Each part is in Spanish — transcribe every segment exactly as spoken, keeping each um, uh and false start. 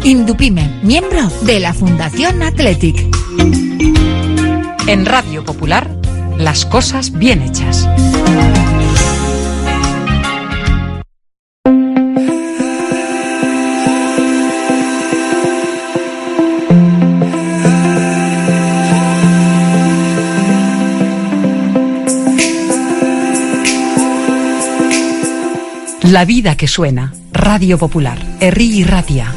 Indupime, miembro de la Fundación Athletic. En Radio Popular, las cosas bien hechas. La vida que suena. Radio Popular. Herri y Ratia.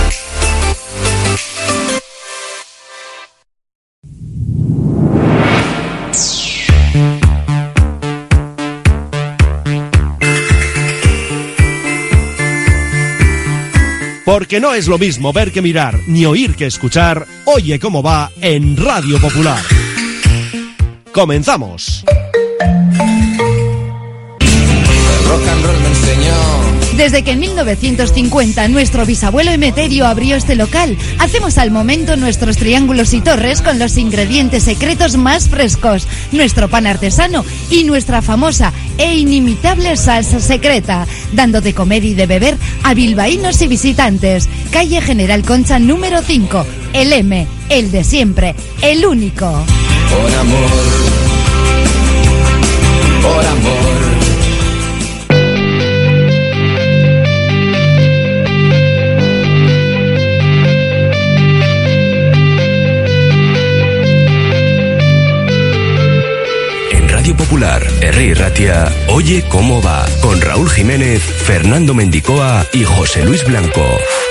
Porque no es lo mismo ver que mirar, ni oír que escuchar. Oye cómo va en Radio Popular. Comenzamos. Rock and roll me enseñó. Desde que en mil novecientos cincuenta nuestro bisabuelo Emeterio abrió este local, hacemos al momento nuestros triángulos y torres con los ingredientes secretos más frescos, nuestro pan artesano y nuestra famosa e inimitable salsa secreta, dando de comer y de beber a bilbaínos y visitantes. Calle General Concha número cinco, el M, el de siempre, el único. Por amor, por amor. Radio Popular, Herri y Ratia, Oye cómo va, con Raúl Jiménez, Fernando Mendicoa y José Luis Blanco.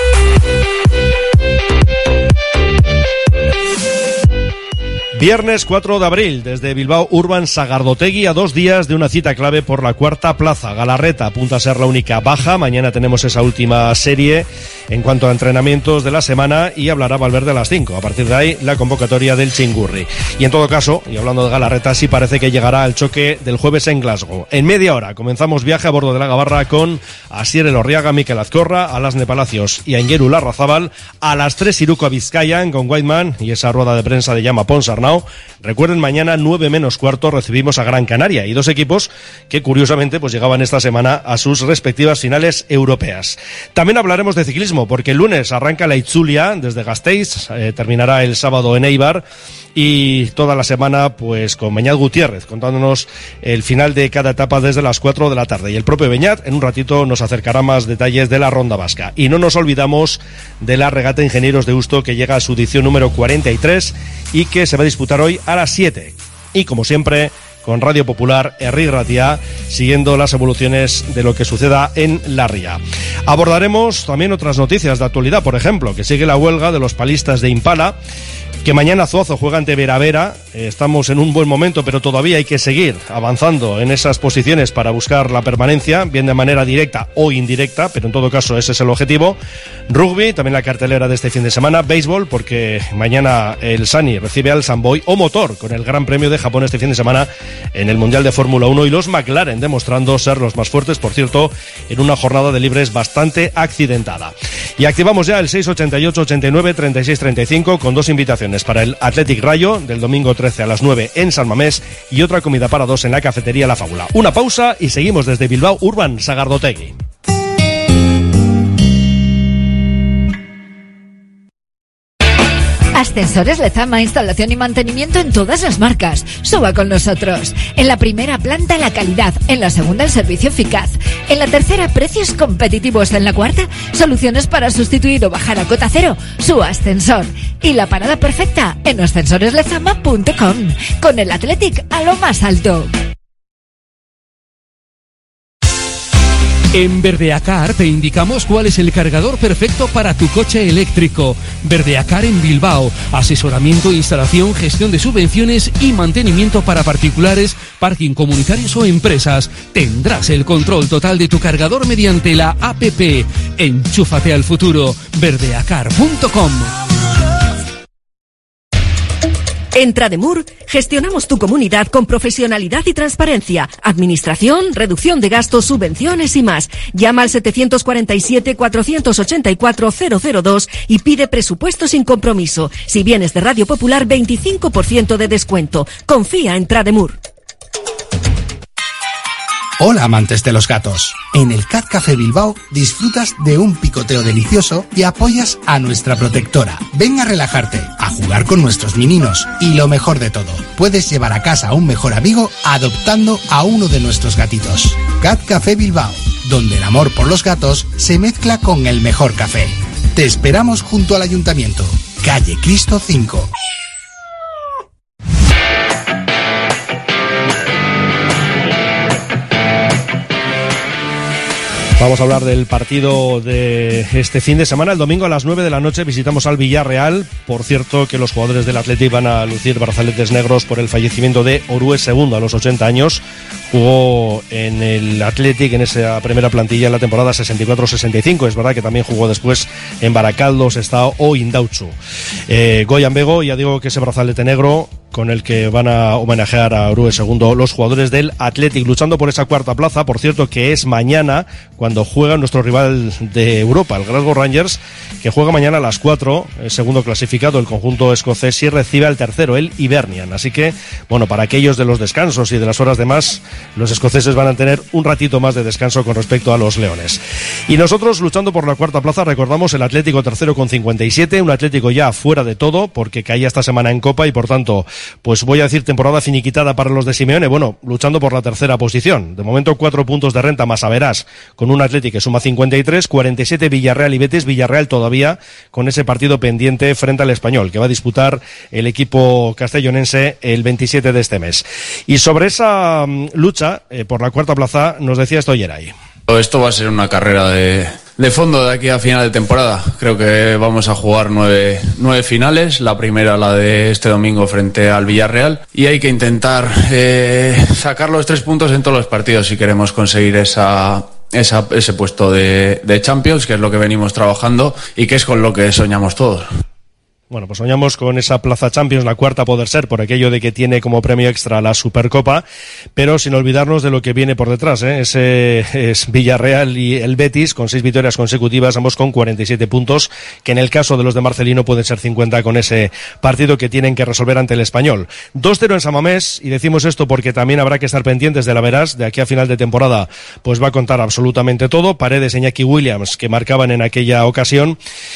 Viernes cuatro de abril, desde Bilbao Urban Sagardotegui, a dos días de una cita clave por la cuarta plaza. Galarreta apunta a ser la única baja. Mañana tenemos esa última serie en cuanto a entrenamientos de la semana y hablará Valverde a las cinco. A partir de ahí, la convocatoria del Chingurri. Y en todo caso, y hablando de Galarreta, sí parece que llegará al choque del jueves en Glasgow. En media hora comenzamos viaje a bordo de la Gabarra con Asier Elorriaga, Mikel Azcorra, Alasne Palacios y Aingeru Larrazábal. A las tres Iruko Vizcayan con Whiteman y esa rueda de prensa de Llama Ponsarnau. Recuerden, mañana nueve menos cuarto recibimos a Gran Canaria y dos equipos que curiosamente pues llegaban esta semana a sus respectivas finales europeas. También hablaremos de ciclismo porque el lunes arranca la Itzulia desde Gasteiz, eh, terminará el sábado en Eibar y toda la semana pues con Beñat Gutiérrez contándonos el final de cada etapa desde las cuatro de la tarde y el propio Beñat en un ratito nos acercará más detalles de la Ronda Vasca. Y no nos olvidamos de la Regata Ingenieros de Usto que llega a su edición número cuarenta y tres y que se va a disputar hoy a las siete. Y como siempre, con Radio Popular, Herri y Ratia, siguiendo las evoluciones de lo que suceda en la ría. Abordaremos también otras noticias de actualidad, por ejemplo, que sigue la huelga de los palistas de Impala, que mañana Zuazo juega ante Vera Vera. Eh, estamos en un buen momento, pero todavía hay que seguir avanzando en esas posiciones para buscar la permanencia, bien de manera directa o indirecta, pero en todo caso ese es el objetivo. Rugby, también la cartelera de este fin de semana. Béisbol, porque mañana el Sani recibe al Samboy, o motor, con el Gran Premio de Japón este fin de semana en el Mundial de Fórmula uno y los McLaren demostrando ser los más fuertes, por cierto, en una jornada de libres bastante accidentada. Y activamos ya el seis ochenta y ocho ochenta y nueve treinta y seis treinta y cinco con dos invitaciones para el Athletic Rayo del domingo trece a las nueve en San Mamés y otra comida para dos en la cafetería La Fábula. Una pausa y seguimos desde Bilbao Urban Sagardotegui. Ascensores Lezama, instalación y mantenimiento en todas las marcas. Suba con nosotros. En la primera planta la calidad, en la segunda el servicio eficaz, en la tercera precios competitivos, en la cuarta soluciones para sustituir o bajar a cota cero su ascensor. Y la parada perfecta en ascensores lezama punto com, con el Athletic a lo más alto. En Verdeacar te indicamos cuál es el cargador perfecto para tu coche eléctrico. Verdeacar en Bilbao. Asesoramiento, instalación, gestión de subvenciones y mantenimiento para particulares, parking comunitarios o empresas. Tendrás el control total de tu cargador mediante la app. Enchúfate al futuro. verdeacar punto com. En Trademur gestionamos tu comunidad con profesionalidad y transparencia, administración, reducción de gastos, subvenciones y más. Llama al setecientos cuarenta y siete cuatrocientos ochenta y cuatro cero cero dos y pide presupuesto sin compromiso. Si vienes de Radio Popular, veinticinco por ciento de descuento. Confía en Trademur. Hola amantes de los gatos. En el Cat Café Bilbao disfrutas de un picoteo delicioso y apoyas a nuestra protectora. Ven a relajarte, a jugar con nuestros mininos y lo mejor de todo, puedes llevar a casa a un mejor amigo adoptando a uno de nuestros gatitos. Cat Café Bilbao, donde el amor por los gatos se mezcla con el mejor café. Te esperamos junto al Ayuntamiento, calle Cristo cinco. Vamos a hablar del partido de este fin de semana. El domingo a las nueve de la noche visitamos al Villarreal. Por cierto, que los jugadores del Athletic van a lucir brazaletes negros por el fallecimiento de Orue segundo a los ochenta años. Jugó en el Athletic en esa primera plantilla en la temporada sesenta y cuatro sesenta y cinco. Es verdad que también jugó después en Baracaldo, Sestao o Indautxu. Eh, Goyan Bego, ya digo que ese brazalete negro con el que van a homenajear a Orue segundo los jugadores del Athletic, luchando por esa cuarta plaza. Por cierto, que es mañana cuando juega nuestro rival de Europa, el Glasgow Rangers, que juega mañana a las cuatro, el segundo clasificado, el conjunto escocés, y recibe al tercero, el Hibernian. Así que, bueno, para aquellos de los descansos y de las horas de más, los escoceses van a tener un ratito más de descanso con respecto a los leones. Y nosotros, luchando por la cuarta plaza, recordamos el Atlético tercero con cincuenta y siete, un Atlético ya fuera de todo, porque caía esta semana en Copa y, por tanto, pues voy a decir temporada finiquitada para los de Simeone, bueno, luchando por la tercera posición. De momento cuatro puntos de renta más a verás, con un Athletic que suma cincuenta y tres, cuarenta y siete Villarreal y Betis. Villarreal todavía con ese partido pendiente frente al Español, que va a disputar el equipo castellonense el veintisiete de este mes. Y sobre esa um, lucha eh, por la cuarta plaza nos decía esto Yeray. Esto va a ser una carrera de, de fondo de aquí a final de temporada. Creo que vamos a jugar nueve, nueve finales. La primera, la de este domingo frente al Villarreal. Y hay que intentar eh, sacar los tres puntos en todos los partidos si queremos conseguir esa, esa, ese puesto de, de Champions, que es lo que venimos trabajando y que es con lo que soñamos todos. Bueno, pues soñamos con esa plaza Champions, la cuarta a poder ser, por aquello de que tiene como premio extra la Supercopa, pero sin olvidarnos de lo que viene por detrás, ¿eh? Ese es Villarreal y el Betis, con seis victorias consecutivas, ambos con cuarenta y siete puntos, que en el caso de los de Marcelino pueden ser cincuenta con ese partido que tienen que resolver ante el Español. dos cero en San Mamés, y decimos esto porque también habrá que estar pendientes de la Verás, de aquí a final de temporada, pues va a contar absolutamente todo. Paredes, Iñaki Williams, que marcaban en aquella ocasión,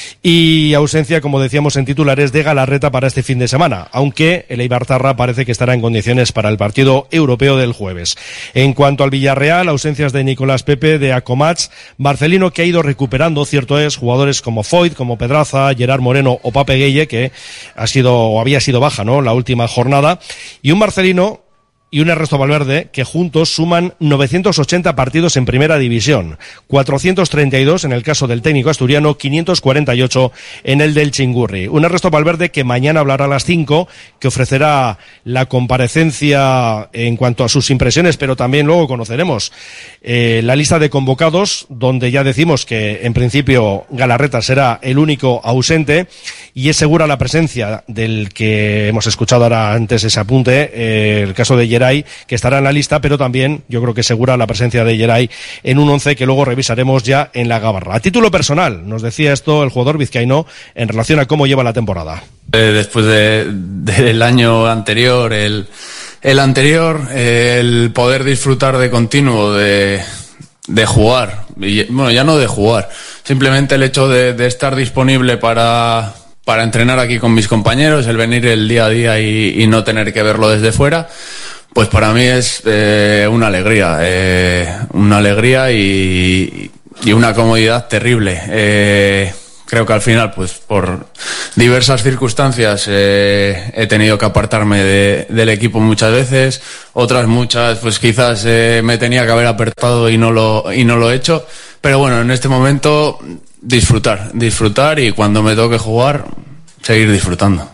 y ausencia, como decíamos en título, de Galarreta para este fin de semana, aunque el Eibartarra parece que estará en condiciones para el partido europeo del jueves. En cuanto al Villarreal, ausencias de Nicolás Pepe, de Acomats, Marcelino, que ha ido recuperando, cierto es, jugadores como Foyt, como Pedraza, Gerard Moreno o Pape Gueye, que ha sido o había sido baja, ¿no?, la última jornada, y un Marcelino y un Ernesto Valverde que juntos suman novecientos ochenta partidos en primera división, cuatrocientos treinta y dos en el caso del técnico asturiano, quinientos cuarenta y ocho en el del Chingurri. Un Ernesto Valverde que mañana hablará a las cinco, que ofrecerá la comparecencia en cuanto a sus impresiones, pero también luego conoceremos eh, la lista de convocados, donde ya decimos que en principio Galarreta será el único ausente, y es segura la presencia del que hemos escuchado ahora antes ese apunte, eh, el caso de Yeray, que estará en la lista, pero también yo creo que segura la presencia de Yeray en un once que luego revisaremos ya en la Gabarra. A título personal, nos decía esto el jugador vizcaíno en relación a cómo lleva la temporada. Eh, después de, del año anterior, el, el anterior, eh, el poder disfrutar de continuo, de, de jugar, y, bueno, ya no de jugar, simplemente el hecho de, de estar disponible para... para entrenar aquí con mis compañeros, el venir el día a día y, y no tener que verlo desde fuera, pues para mí es eh, una alegría, eh, una alegría y, y una comodidad terrible. Eh, creo que al final, pues por diversas circunstancias, eh, he tenido que apartarme de, del equipo muchas veces, otras muchas, pues quizás eh, me tenía que haber apartado y no lo, y no lo he hecho, pero bueno, en este momento disfrutar, disfrutar y cuando me toque jugar, seguir disfrutando.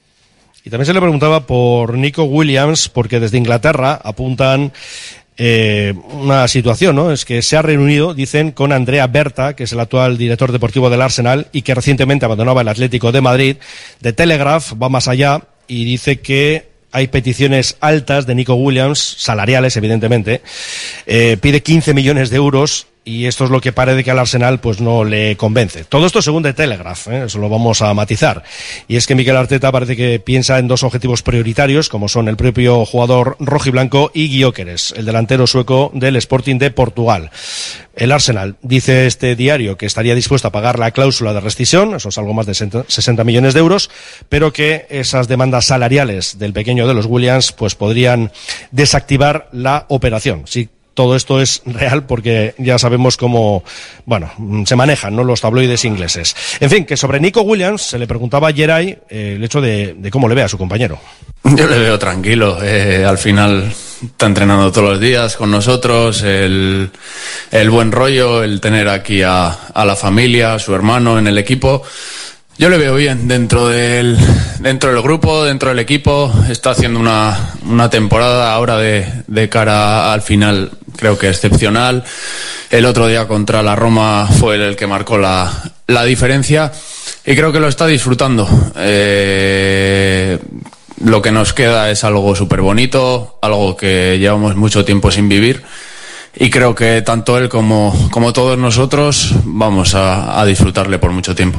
Y también se le preguntaba por Nico Williams, porque desde Inglaterra apuntan eh, una situación, ¿no? Es que se ha reunido, dicen, con Andrea Berta, que es el actual director deportivo del Arsenal y que recientemente abandonaba el Atlético de Madrid. The Telegraph va más allá y dice que hay peticiones altas de Nico Williams, salariales evidentemente, eh, pide quince millones de euros y esto es lo que parece que al Arsenal pues no le convence. Todo esto según The Telegraph, ¿eh? Eso lo vamos a matizar. Y es que Mikel Arteta parece que piensa en dos objetivos prioritarios, como son el propio jugador rojiblanco y Gyökeres, el delantero sueco del Sporting de Portugal. El Arsenal, dice este diario, que estaría dispuesto a pagar la cláusula de rescisión, eso es algo más de sesenta millones de euros, pero que esas demandas salariales del pequeño de los Williams pues podrían desactivar la operación. Sí, todo esto es real porque ya sabemos cómo, bueno, se manejan, ¿no?, los tabloides ingleses. En fin, que sobre Nico Williams se le preguntaba a Geray eh, el hecho de, de cómo le ve a su compañero. Yo le veo tranquilo, eh, al final está entrenando todos los días con nosotros, el, el buen rollo, el tener aquí a, a la familia, a su hermano en el equipo. Yo le veo bien dentro del dentro del grupo, dentro del equipo. Está haciendo una, una temporada ahora de, de cara al final, creo que excepcional. El otro día contra la Roma fue el que marcó la, la diferencia y creo que lo está disfrutando. Eh, lo que nos queda es algo súper bonito, algo que llevamos mucho tiempo sin vivir y creo que tanto él como, como todos nosotros vamos a, a disfrutarle por mucho tiempo.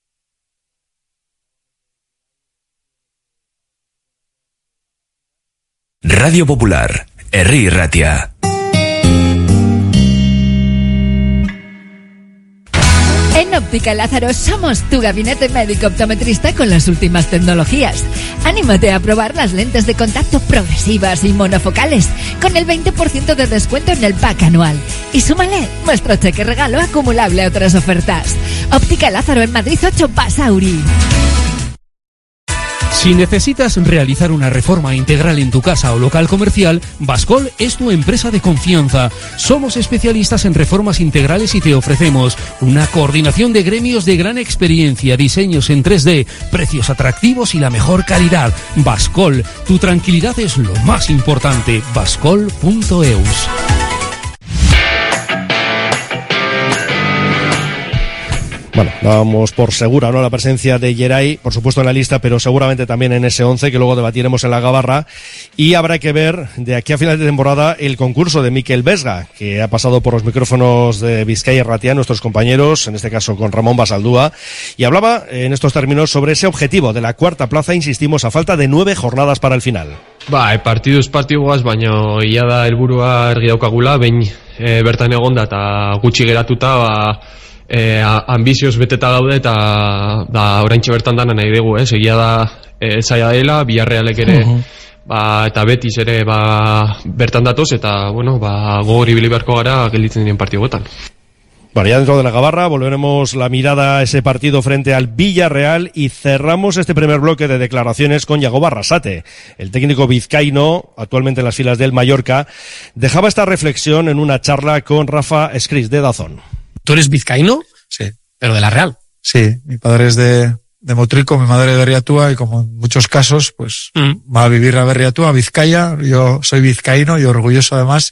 Radio Popular, Herri Ratia. En Óptica Lázaro somos tu gabinete médico optometrista con las últimas tecnologías. Anímate a probar las lentes de contacto progresivas y monofocales con el veinte por ciento de descuento en el pack anual. Y súmale nuestro cheque regalo acumulable a otras ofertas. Óptica Lázaro en Madrid ocho Basauri. Si necesitas realizar una reforma integral en tu casa o local comercial, Bascol es tu empresa de confianza. Somos especialistas en reformas integrales y te ofrecemos una coordinación de gremios de gran experiencia, diseños en tres D, precios atractivos y la mejor calidad. Bascol, tu tranquilidad es lo más importante. bascol punto eus. Bueno, dábamos por segura, ¿no?, la presencia de Geray, por supuesto en la lista, pero seguramente también en ese once que luego debatiremos en la Gabarra. Y habrá que ver de aquí a final de temporada el concurso de Mikel Vesga, que ha pasado por los micrófonos de Vizcaya Ratia, nuestros compañeros, en este caso con Ramón Basaldúa, y hablaba en estos términos sobre ese objetivo de la cuarta plaza, insistimos, a falta de nueve jornadas para el final. Ba, partiduz partiguaz, baina ia da helburua argi daukagula, behin e, bertan egonda eta gutxi geratuta, ba, E, ambizioz beteta daude eta da oraintxe bertan dana nahi dugu, eh? Egia da e, zaila dela, Villarrealek ere uh-huh. ba, eta Betis ere ba, bertan datoz eta bueno, ba, gogor ibili beharko gara gelditzen diren partiduetan. Bueno, ya dentro de la Gabarra volveremos la mirada a ese partido frente al Villarreal y cerramos este primer bloque de declaraciones con Yago Barrasate. El técnico vizcaíno, actualmente en las filas del Mallorca, dejaba esta reflexión en una charla con Rafa Escris de Dazón. ¿Tú eres vizcaíno? Sí. ¿Pero de la Real? Sí, mi padre es de, de Motrico, mi madre de Berriatúa y como en muchos casos, pues mm. va a vivir a Berriatúa, Vizcaya. Yo soy vizcaíno y orgulloso además,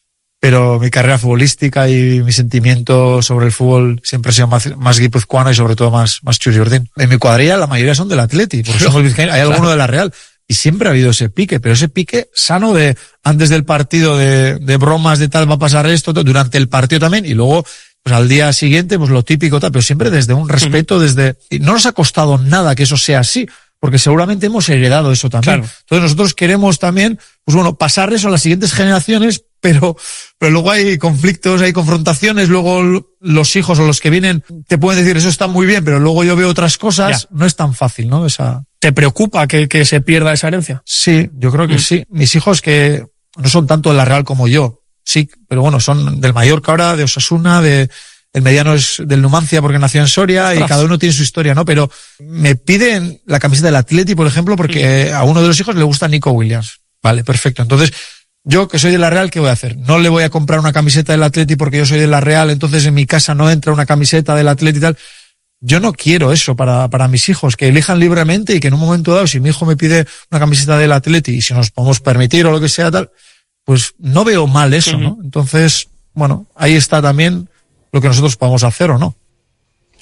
pero mi carrera futbolística y mi sentimiento sobre el fútbol siempre ha sido más, más guipuzcoano y sobre todo más, más churiordín. En mi cuadrilla la mayoría son del Atleti, porque somos vizcaínos, hay alguno de la Real. Y siempre ha habido ese pique, pero ese pique sano de antes del partido, de, de bromas, de tal, va a pasar esto, todo, durante el partido también, y luego pues al día siguiente, pues lo típico, tal, pero siempre desde un respeto, uh-huh. desde, y no nos ha costado nada que eso sea así, porque seguramente hemos heredado eso también. Claro. Entonces nosotros queremos también, pues bueno, pasar eso a las siguientes generaciones, pero, pero luego hay conflictos, hay confrontaciones, luego los hijos o los que vienen te pueden decir eso está muy bien, pero luego yo veo otras cosas, ya. No es tan fácil, ¿no? Esa. ¿Te preocupa que, que se pierda esa herencia? Sí, yo creo que mm. sí. Mis hijos que no son tanto de la Real como yo, sí, pero bueno, son del Mallorca ahora, de Osasuna, de, el mediano es del Numancia porque nació en Soria y cada uno tiene su historia, ¿no? Pero me piden la camiseta del Atleti, por ejemplo, porque a uno de los hijos le gusta Nico Williams. Vale, perfecto. Entonces, yo que soy de la Real, ¿qué voy a hacer? No le voy a comprar una camiseta del Atleti porque yo soy de la Real, entonces en mi casa no entra una camiseta del Atleti y tal. Yo no quiero eso para, para mis hijos, que elijan libremente y que en un momento dado, si mi hijo me pide una camiseta del Atleti y si nos podemos permitir o lo que sea tal, pues no veo mal eso, ¿no? Entonces, bueno, ahí está también lo que nosotros podemos hacer o no.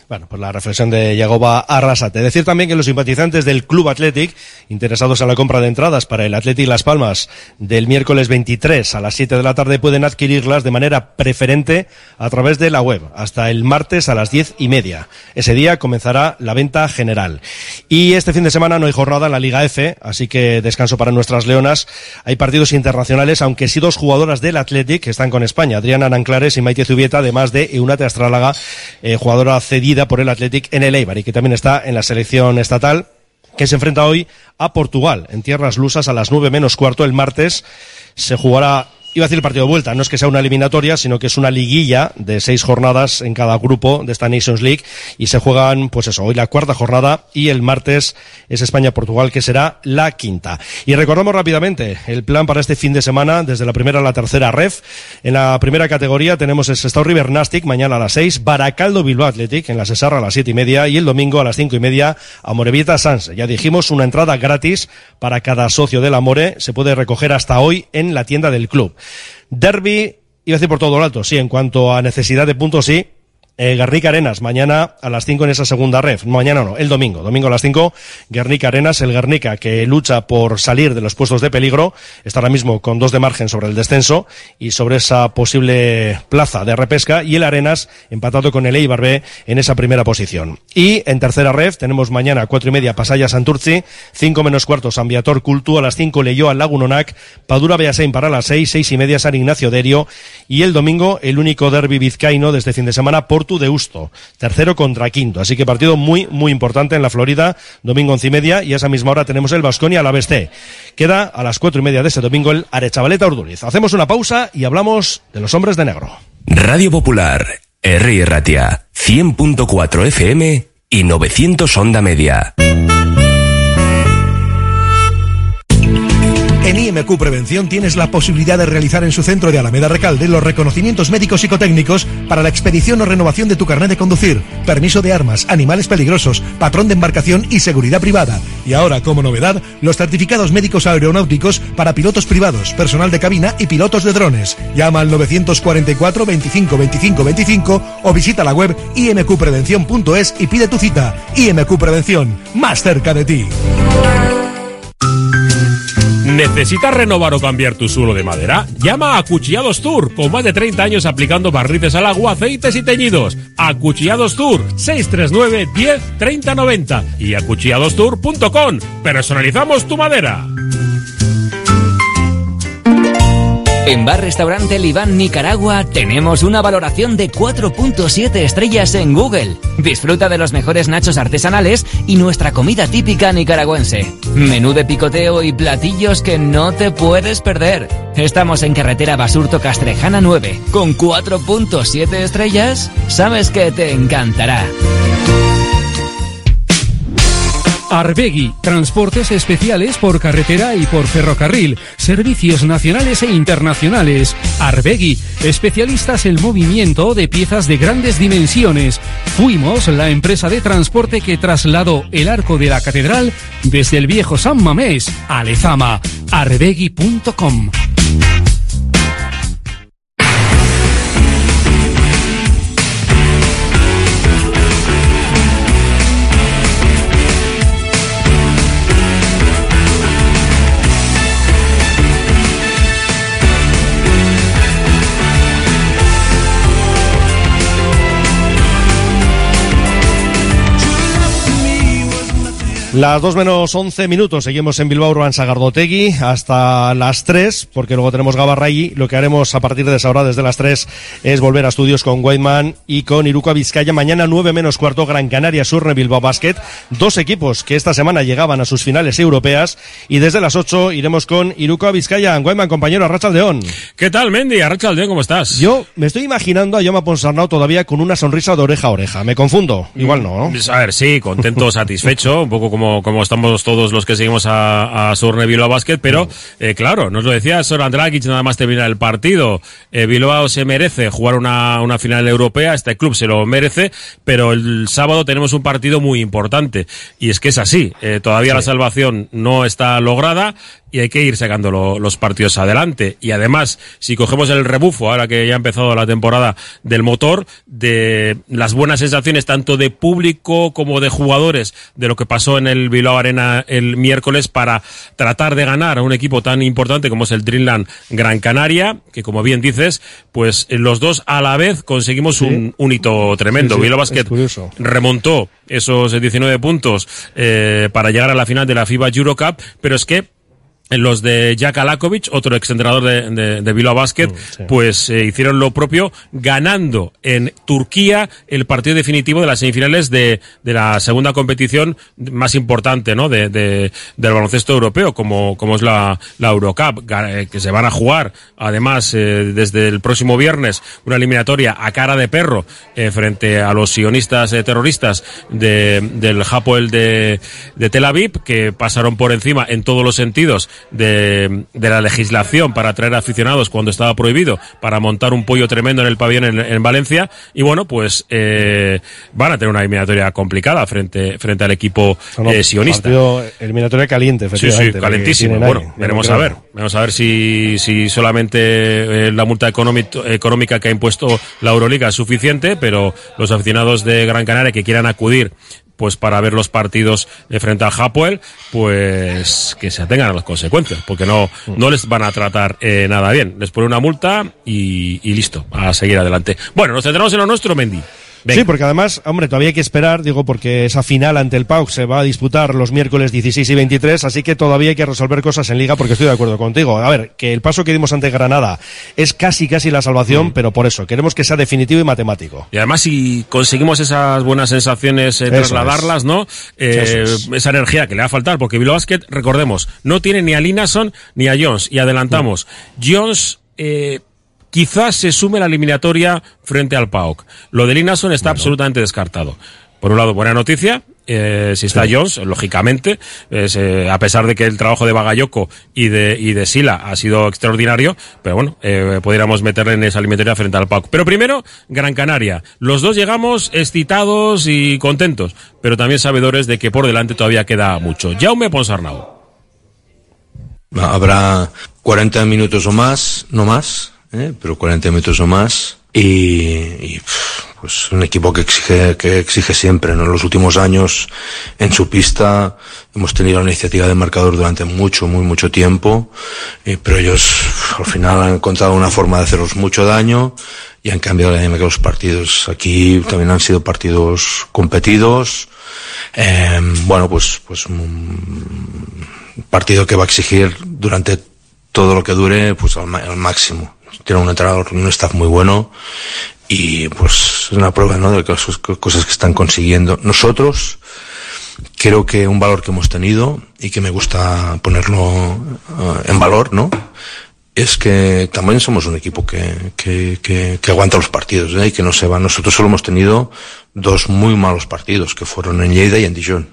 Bueno, pues la reflexión de Yagoba Arrasate. Decir también que los simpatizantes del Club Athletic, interesados en la compra de entradas para el Athletic Las Palmas del miércoles veintitrés a las siete de la tarde, pueden adquirirlas de manera preferente a través de la web, hasta el martes a las diez y media. Ese día comenzará la venta general. Y este fin de semana no hay jornada en la Liga F, así que descanso para nuestras leonas. Hay partidos internacionales, aunque sí dos jugadoras del Athletic que están con España, Adriana Anclares y Maite Zubieta, además de Eunate Astrálaga, eh, jugadora cedida por el Athletic en el Eibar y que también está en la selección estatal, que se enfrenta hoy a Portugal en tierras lusas a las nueve menos cuarto. El martes se jugará, iba a decir el partido de vuelta, no es que sea una eliminatoria, sino que es una liguilla de seis jornadas en cada grupo de esta Nations League y se juegan, pues eso, hoy la cuarta jornada y el martes es España-Portugal, que será la quinta. Y recordamos rápidamente el plan para este fin de semana, desde la primera a la tercera ref. En la primera categoría tenemos el Sestao River Nastic mañana a las seis, Baracaldo Bilbao Athletic en la Sesarra a las siete y media y el domingo a las cinco y media Amorebieta Sanse. Ya dijimos, una entrada gratis para cada socio del Amore, se puede recoger hasta hoy en la tienda del club. Derby, iba a decir por todo lo alto, sí, en cuanto a necesidad de puntos, sí. Eh, Guernica Arenas, mañana a las cinco en esa segunda ref. Mañana no, el domingo. Domingo a las cinco, Guernica Arenas, el Guernica que lucha por salir de los puestos de peligro. Está ahora mismo con dos de margen sobre el descenso y sobre esa posible plaza de repesca. Y el Arenas empatado con el Eibar B en esa primera posición. Y en tercera ref tenemos mañana a cuatro y media Pasaya Santurci, cinco menos cuarto San Viator Cultu, a las cinco Leioa Lagunonac, Padura Beasain para las seis, seis y media San Ignacio Derio. Y el domingo el único derbi vizcaíno de este fin de semana, Portu de Usto, tercero contra quinto, así que partido muy muy importante en la Florida, domingo once y media, y a esa misma hora tenemos el Baskonia Alavés. Queda a las cuatro y media de ese domingo el Aretxabaleta Urduriz. Hacemos una pausa y hablamos de los hombres de negro. Radio Popular, Herri Ratia, cien punto cuatro F M y novecientos onda media. En I M Q Prevención tienes la posibilidad de realizar en su centro de Alameda Recalde los reconocimientos médicos psicotécnicos para la expedición o renovación de tu carnet de conducir, permiso de armas, animales peligrosos, patrón de embarcación y seguridad privada. Y ahora, como novedad, los certificados médicos aeronáuticos para pilotos privados, personal de cabina y pilotos de drones. Llama al novecientos cuarenta y cuatro, veinticinco, veinticinco, veinticinco o visita la web i m q prevención punto es y pide tu cita. I M Q Prevención, más cerca de ti. ¿Necesitas renovar o cambiar tu suelo de madera? Llama a Acuchillados Tour, con más de treinta años aplicando barnices al agua, aceites y teñidos. Acuchillados Tour, seis tres nueve, diez, treinta, noventa y acuchillados tour punto com. Personalizamos tu madera. En Bar Restaurante Libán Nicaragua tenemos una valoración de cuatro punto siete estrellas en Google. Disfruta de los mejores nachos artesanales y nuestra comida típica nicaragüense. Menú de picoteo y platillos que no te puedes perder. Estamos en carretera Basurto Castrejana nueve. Con cuatro punto siete estrellas, sabes que te encantará. Arbegui, transportes especiales por carretera y por ferrocarril, servicios nacionales e internacionales. Arbegui, especialistas en movimiento de piezas de grandes dimensiones. Fuimos la empresa de transporte que trasladó el arco de la catedral desde el viejo San Mamés a Lezama. arbegui punto com. Las dos menos once minutos, seguimos en Bilbao Urban Sagardotegui hasta las tres, porque luego tenemos Gabarragui. Lo que haremos a partir de esa hora, desde las tres, es volver a estudios con Weidman y con Iruko Vizcaya. Mañana nueve menos cuarto, Gran Canaria Surne Bilbao Basket, dos equipos que esta semana llegaban a sus finales europeas, y desde las ocho iremos con Iruko Vizcaya. Weidman, compañero, Arratsaldeon. ¿Qué tal, Mendy? Arratsaldeon, ¿cómo estás? Yo me estoy imaginando a Jaume Ponsarnau todavía con una sonrisa de oreja a oreja. ¿Me confundo? Igual no, ¿no? A ver, sí, contento, satisfecho, un poco como Como, estamos todos los que seguimos a, a Surne Bilbao Basket, pero eh, claro, nos lo decía Zoran Dragic nada más terminar el partido. eh, Bilbao se merece jugar una, una final europea, este club se lo merece, pero el sábado tenemos un partido muy importante, y es que es así, eh, todavía sí. La salvación no está lograda, y hay que ir sacando lo, los partidos adelante. Y además, si cogemos el rebufo, ahora que ya ha empezado la temporada del motor, de las buenas sensaciones tanto de público como de jugadores, de lo que pasó en el Bilbao Arena el miércoles para tratar de ganar a un equipo tan importante como es el Dreamland Gran Canaria, que como bien dices, pues los dos a la vez conseguimos sí. un, un hito tremendo. Sí, sí, Bilbao Basket remontó esos diecinueve puntos eh, para llegar a la final de la FIBA Eurocup, pero es que los de Jack Alakovic, otro exentrenador de, de, de Bilbao Basket, mm, sí. pues eh, hicieron lo propio ganando en Turquía el partido definitivo de las semifinales de, de la segunda competición más importante, ¿no? De, de, del baloncesto europeo, como, como es la, la Eurocup, que se van a jugar, además, eh, desde el próximo viernes, una eliminatoria a cara de perro eh, frente a los sionistas eh, terroristas de, del Hapoel de, de Tel Aviv, que pasaron por encima en todos los sentidos De, de la legislación para atraer aficionados cuando estaba prohibido, para montar un pollo tremendo en el pabellón en, en Valencia, y bueno, pues eh, van a tener una eliminatoria complicada frente frente al equipo no, eh, sionista. Eliminatoria caliente, efectivamente. Sí, sí, calentísimo. Bueno, ahí, veremos a ver. Veremos a ver si, si solamente eh, la multa económica que ha impuesto la Euroliga es suficiente, pero los aficionados de Gran Canaria que quieran acudir pues para ver los partidos de frente al Hapoel, pues que se atengan a las consecuencias, porque no, no les van a tratar eh, nada bien. Les ponen una multa y, y listo, a seguir adelante. Bueno, nos centramos en lo nuestro, Mendy. Venga. Sí, porque además, hombre, todavía hay que esperar, digo, porque esa final ante el P A O K se va a disputar los miércoles dieciséis y veintitrés, así que todavía hay que resolver cosas en Liga, porque estoy de acuerdo contigo. A ver, que el paso que dimos ante Granada es casi, casi la salvación, mm. pero por eso, queremos que sea definitivo y matemático. Y además, si conseguimos esas buenas sensaciones, eh, trasladarlas, es. ¿no? Eh, es. Esa energía que le va a faltar, porque Bilbao Basket, recordemos, no tiene ni a Linason ni a Jones, y adelantamos, mm. Jones, eh, quizás se sume la eliminatoria frente al P A O K. Lo de Linason está bueno. absolutamente descartado. Por un lado, buena noticia, eh, si está sí. Jones, lógicamente, es, eh, a pesar de que el trabajo de Bagayoko y de, y de Sila ha sido extraordinario, pero bueno, eh, podríamos meterle en esa eliminatoria frente al P A O K. Pero primero, Gran Canaria. Los dos llegamos excitados y contentos, pero también sabedores de que por delante todavía queda mucho. Jaume Ponsarnau. Habrá cuarenta minutos o más, no más. ¿Eh? Pero cuarenta minutos o más y, y pues un equipo que exige que exige siempre, ¿no? En los últimos años en su pista hemos tenido la iniciativa de marcador durante mucho, muy mucho tiempo, eh, pero ellos al final han encontrado una forma de hacernos mucho daño y han cambiado la dinámica de los partidos. Aquí también han sido partidos competidos, eh, bueno, pues pues un partido que va a exigir durante todo lo que dure, pues al, al máximo. Tiene un entrenador, un staff muy bueno y pues es una prueba, ¿no?, de las cosas que están consiguiendo. Nosotros, creo que un valor que hemos tenido y que me gusta ponerlo uh, en valor, ¿no?, es que también somos un equipo que, que, que, que aguanta los partidos, ¿eh? Y que no se va. Nosotros solo hemos tenido dos muy malos partidos, que fueron en Lleida y en Dijon.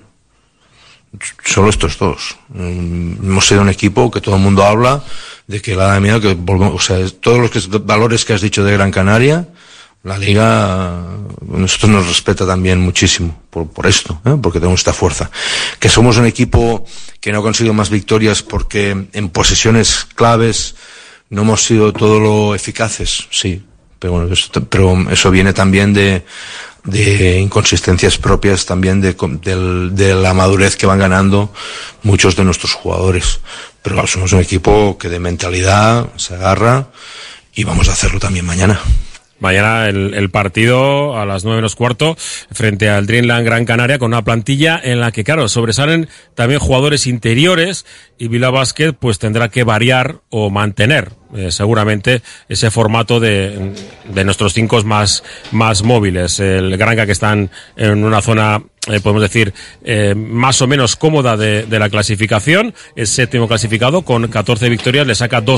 Solo estos dos. Um, hemos sido un equipo que todo el mundo habla de que la da miedo que volvemos, o sea, todos los que, valores que has dicho de Gran Canaria, la Liga, nosotros nos respeta también muchísimo por, por esto, ¿eh? Porque tenemos esta fuerza. Que somos un equipo que no ha conseguido más victorias porque en posesiones claves no hemos sido todo lo eficaces, sí, pero bueno, eso, pero eso viene también de de inconsistencias propias también de, de, de la madurez que van ganando muchos de nuestros jugadores. Pero somos un equipo que de mentalidad se agarra y vamos a hacerlo también mañana. Mañana el, el partido a las nueve menos cuarto frente al Dreamland Gran Canaria, con una plantilla en la que, claro, sobresalen también jugadores interiores, y Bilbao Basket pues tendrá que variar o mantener eh, seguramente ese formato de, de nuestros cinco más, más móviles. El Granca, que están en una zona, eh, podemos decir, eh, más o menos cómoda de, de la clasificación, es séptimo clasificado con catorce victorias, le saca dos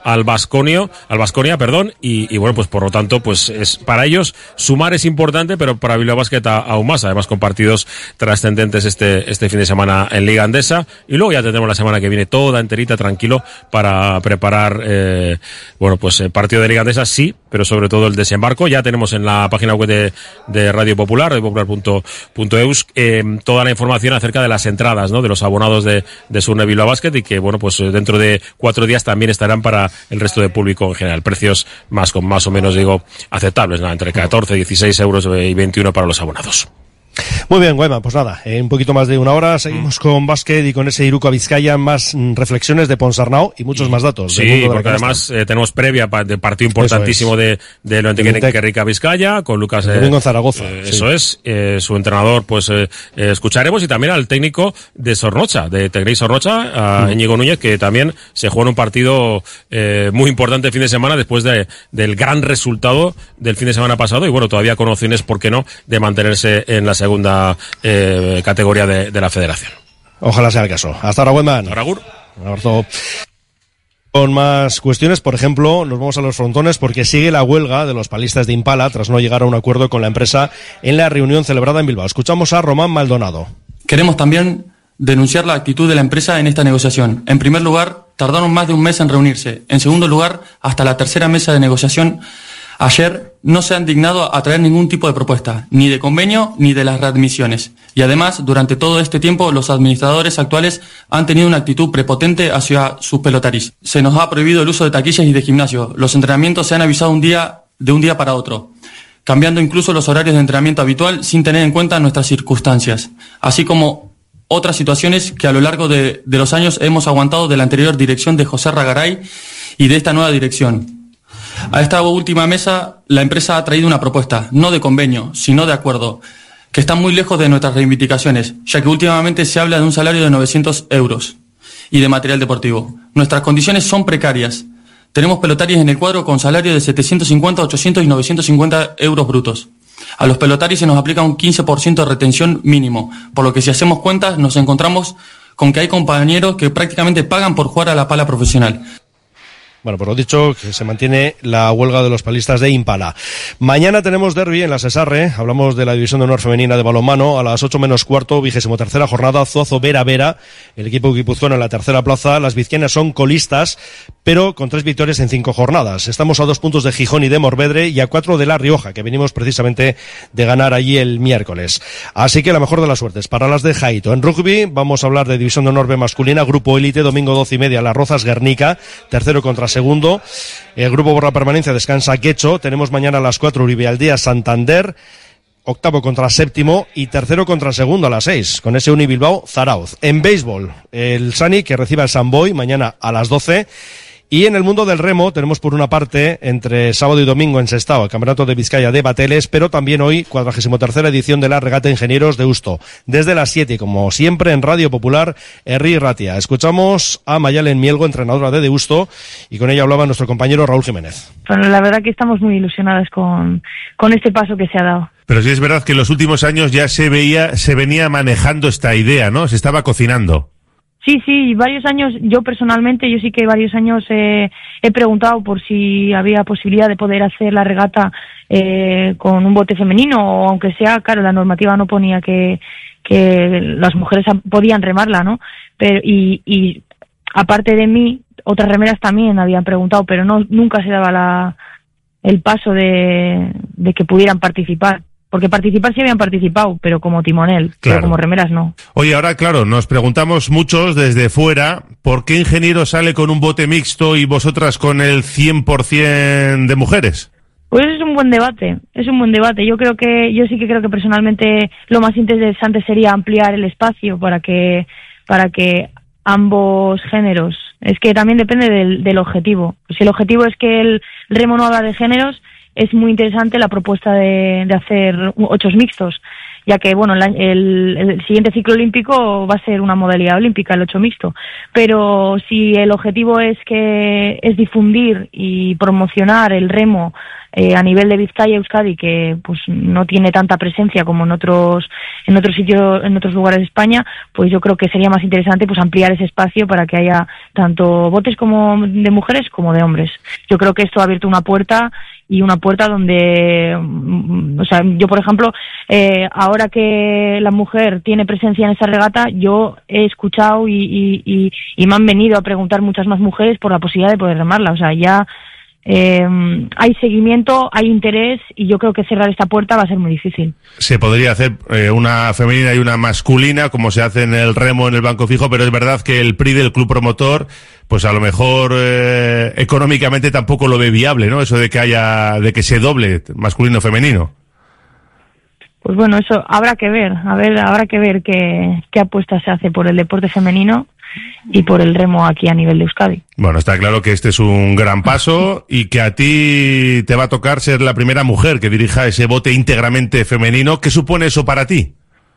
al Basconio, al Baskonia, perdón, y, y bueno, pues por lo tanto, pues es para ellos sumar es importante, pero para Bilbao Basket a, aún más, además con partidos trascendentes este, este fin de semana en Liga Andesa, y luego ya tendremos la semana que viene toda enterita, tranquilo, para preparar, eh, bueno, pues el partido de Liga Andesa, sí, pero sobre todo el desembarco. Ya tenemos en la página web de, de Radio Popular, radio popular punto eus, eh, toda la información acerca de las entradas, ¿no?, de los abonados de, de Surne Bilbao Basket, y que, bueno, pues dentro de cuatro días también estarán para el resto de público en general. Precios más, con más o menos, digo, aceptables, ¿no?, entre catorce, dieciséis euros y veintiuno para los abonados. Muy bien, Guayma, pues nada, en un poquito más de una hora seguimos con básquet y con ese Iruko Vizcaya, más mm, reflexiones de Ponsarnau y muchos y, más datos. Sí, de porque además eh, tenemos previa pa, de partido importantísimo es. de, de lo Enrique Vizcaya con Lucas. El domingo en Zaragoza. Eh, sí. Eso es, eh, su entrenador, pues eh, eh, escucharemos, y también al técnico de Zornocha, de Tecnei Zornocha, a mm. Íñigo Núñez, que también se jugó en un partido eh, muy importante el fin de semana después de, del gran resultado del fin de semana pasado, y bueno, todavía con opciones, ¿por qué no?, de mantenerse en la segunda eh, categoría de, de la federación. Ojalá sea el caso. Hasta ahora, Wenman. Ahora, Gur. Un abrazo. Con más cuestiones, por ejemplo, nos vamos a los frontones porque sigue la huelga de los palistas de Impala tras no llegar a un acuerdo con la empresa en la reunión celebrada en Bilbao. Escuchamos a Román Maldonado. Queremos también denunciar la actitud de la empresa en esta negociación. En primer lugar, tardaron más de un mes en reunirse. En segundo lugar, hasta la tercera mesa de negociación ayer no se han dignado a traer ningún tipo de propuesta, ni de convenio ni de las readmisiones. Y además, durante todo este tiempo, los administradores actuales han tenido una actitud prepotente hacia sus pelotaris. Se nos ha prohibido el uso de taquillas y de gimnasio. Los entrenamientos se han avisado un día, de un día para otro, cambiando incluso los horarios de entrenamiento habitual sin tener en cuenta nuestras circunstancias, así como otras situaciones que a lo largo de, de los años hemos aguantado de la anterior dirección de José Ragaray y de esta nueva dirección. A esta última mesa, la empresa ha traído una propuesta, no de convenio, sino de acuerdo, que está muy lejos de nuestras reivindicaciones, ya que últimamente se habla de un salario de novecientos euros y de material deportivo. Nuestras condiciones son precarias. Tenemos pelotarios en el cuadro con salario de setecientos cincuenta, ochocientos y novecientos cincuenta euros brutos. A los pelotarios se nos aplica un quince por ciento de retención mínimo, por lo que si hacemos cuentas nos encontramos con que hay compañeros que prácticamente pagan por jugar a la pala profesional. Bueno, por lo dicho, que se mantiene la huelga de los palistas de Impala. Mañana tenemos derbi en la Sesarre. Hablamos de la División de Honor Femenina de Balonmano. A las ocho menos cuarto, vigésimo tercera jornada, Zuazo Vera Vera. El equipo guipuzcoano en la tercera plaza. Las vizcaínas son colistas, pero con tres victorias en cinco jornadas. Estamos a dos puntos de Gijón y de Morvedre y a cuatro de La Rioja, que venimos precisamente de ganar allí el miércoles. Así que la mejor de las suertes para las de Jaito. En rugby vamos a hablar de División de Honor B masculina, Grupo Élite, domingo doce y media, Las Rozas Guernica, tercero contra segundo. El grupo por la permanencia descansa Quecho. Tenemos mañana a las cuatro Uribe Aldea Santander, octavo contra séptimo y tercero contra segundo a las seis, con ese Uni Bilbao Zarauz. En béisbol, el Sani que recibe al San Boy mañana a las doce. Y en el mundo del remo tenemos por una parte, entre sábado y domingo en Sestao, el Campeonato de Vizcaya de Bateles, pero también hoy, cuadragésimo tercera edición de la Regata Ingenieros de Usto, desde las siete, como siempre en Radio Popular, Herri Ratia. Escuchamos a Mayalen Mielgo, entrenadora de Deusto, y con ella hablaba nuestro compañero Raúl Jiménez. Bueno, la verdad que estamos muy ilusionadas con, con este paso que se ha dado. Pero sí es verdad que en los últimos años ya se veía, se venía manejando esta idea, ¿no? Se estaba cocinando. Sí, sí, varios años, yo personalmente, yo sí que varios años eh, he preguntado por si había posibilidad de poder hacer la regata eh, con un bote femenino, o aunque sea, claro, la normativa no ponía que, que las mujeres podían remarla, ¿no? Pero, y, y aparte de mí, otras remeras también habían preguntado, pero no, nunca se daba la, el paso de, de que pudieran participar. Porque participar sí habían participado, pero como timonel, claro. Pero como remeras no. Oye, ahora claro, nos preguntamos muchos desde fuera, ¿por qué Ingeniero sale con un bote mixto y vosotras con el cien por ciento de mujeres? Pues es un buen debate, es un buen debate. Yo creo que, yo sí que creo que personalmente lo más interesante sería ampliar el espacio para que, para que ambos géneros, es que también depende del, del objetivo. Si el objetivo es que el remo no habla de géneros, es muy interesante la propuesta de, de hacer ochos mixtos, ya que bueno el, el, el siguiente ciclo olímpico va a ser una modalidad olímpica, el ocho mixto. Pero si el objetivo es que es difundir y promocionar el remo eh, a nivel de Vizcaya, Euskadi, que pues no tiene tanta presencia como en otros en otros sitios, en otros lugares de España, pues yo creo que sería más interesante pues ampliar ese espacio para que haya tanto botes como de mujeres como de hombres. Yo creo que esto ha abierto una puerta y una puerta donde, o sea, yo por ejemplo, eh, ahora que la mujer tiene presencia en esa regata, yo he escuchado y, y, y, y me han venido a preguntar muchas más mujeres por la posibilidad de poder remarla. O sea, ya eh, hay seguimiento, hay interés y yo creo que cerrar esta puerta va a ser muy difícil. Se podría hacer eh, una femenina y una masculina, como se hace en el remo, en el banco fijo, pero es verdad que el P R I del club promotor, pues a lo mejor eh, económicamente tampoco lo ve viable, ¿no? Eso de que haya, de que se doble masculino-femenino. Pues bueno, eso habrá que ver, a ver, habrá que ver qué, qué apuesta se hace por el deporte femenino y por el remo aquí a nivel de Euskadi. Bueno, está claro que este es un gran paso y que a ti te va a tocar ser la primera mujer que dirija ese bote íntegramente femenino. ¿Qué supone eso para ti?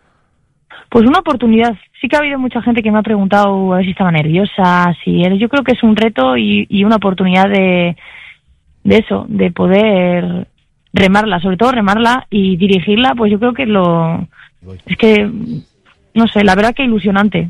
Pues una oportunidad. Sí que ha habido mucha gente que me ha preguntado a ver si estaba nerviosa, si eres. Yo creo que es un reto y, y una oportunidad de, de eso, de poder remarla, sobre todo remarla y dirigirla, pues yo creo que lo... Es que, no sé, la verdad que ilusionante.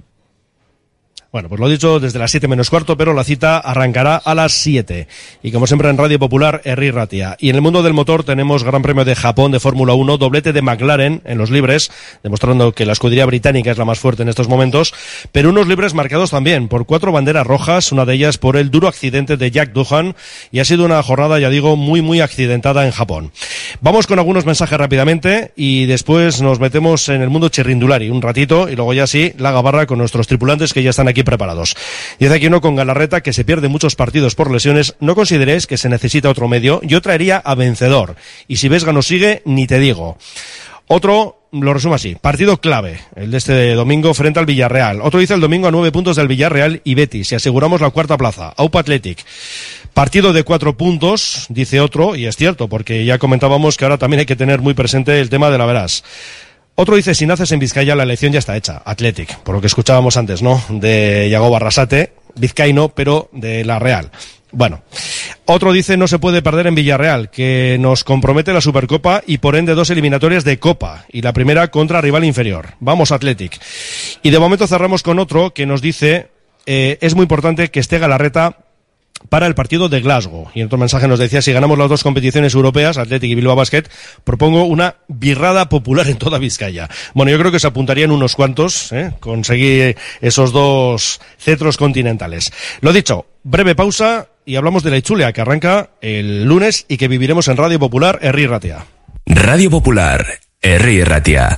Bueno, pues lo he dicho desde las siete menos cuarto, pero la cita arrancará a las siete. Y como siempre en Radio Popular, Herri Ratia. Y en el mundo del motor tenemos Gran Premio de Japón de Fórmula uno, doblete de McLaren en los libres, demostrando que la escudería británica es la más fuerte en estos momentos, pero unos libres marcados también por cuatro banderas rojas, una de ellas por el duro accidente de Jack Doohan, y ha sido una jornada, ya digo, muy muy accidentada en Japón. Vamos con algunos mensajes rápidamente y después nos metemos en el mundo chirrindulari un ratito y luego ya sí, la gabarra con nuestros tripulantes que ya están aquí preparados. Dice aquí uno con Galarreta que se pierde muchos partidos por lesiones. No consideréis que se necesita otro medio. Yo traería a Vencedor. Y si Vesga nos sigue, ni te digo. Otro lo resumo así. Partido clave, el de este domingo frente al Villarreal. Otro dice el domingo a nueve puntos del Villarreal y Betis. Si aseguramos la cuarta plaza. Aupa Athletic. Partido de cuatro puntos, dice otro, y es cierto, porque ya comentábamos que ahora también hay que tener muy presente el tema de la Verás. Otro dice, si naces en Vizcaya, la elección ya está hecha. Athletic, por lo que escuchábamos antes, ¿no? De Yago Barrasate, vizcaíno, pero de la Real. Bueno, otro dice, no se puede perder en Villarreal, que nos compromete la Supercopa y por ende dos eliminatorias de Copa, y la primera contra rival inferior. Vamos, Athletic. Y de momento cerramos con otro que nos dice, eh, es muy importante que esté Galarreta para el partido de Glasgow. Y en otro mensaje nos decía, si ganamos las dos competiciones europeas, Athletic y Bilbao Basket, propongo una birrada popular en toda Vizcaya. Bueno, yo creo que se apuntarían unos cuantos, ¿eh? Conseguir esos dos cetros continentales. Lo dicho, breve pausa y hablamos de la Itzulia, que arranca el lunes y que viviremos en Radio Popular, Herri Ratia. Radio Popular, Herri Ratia.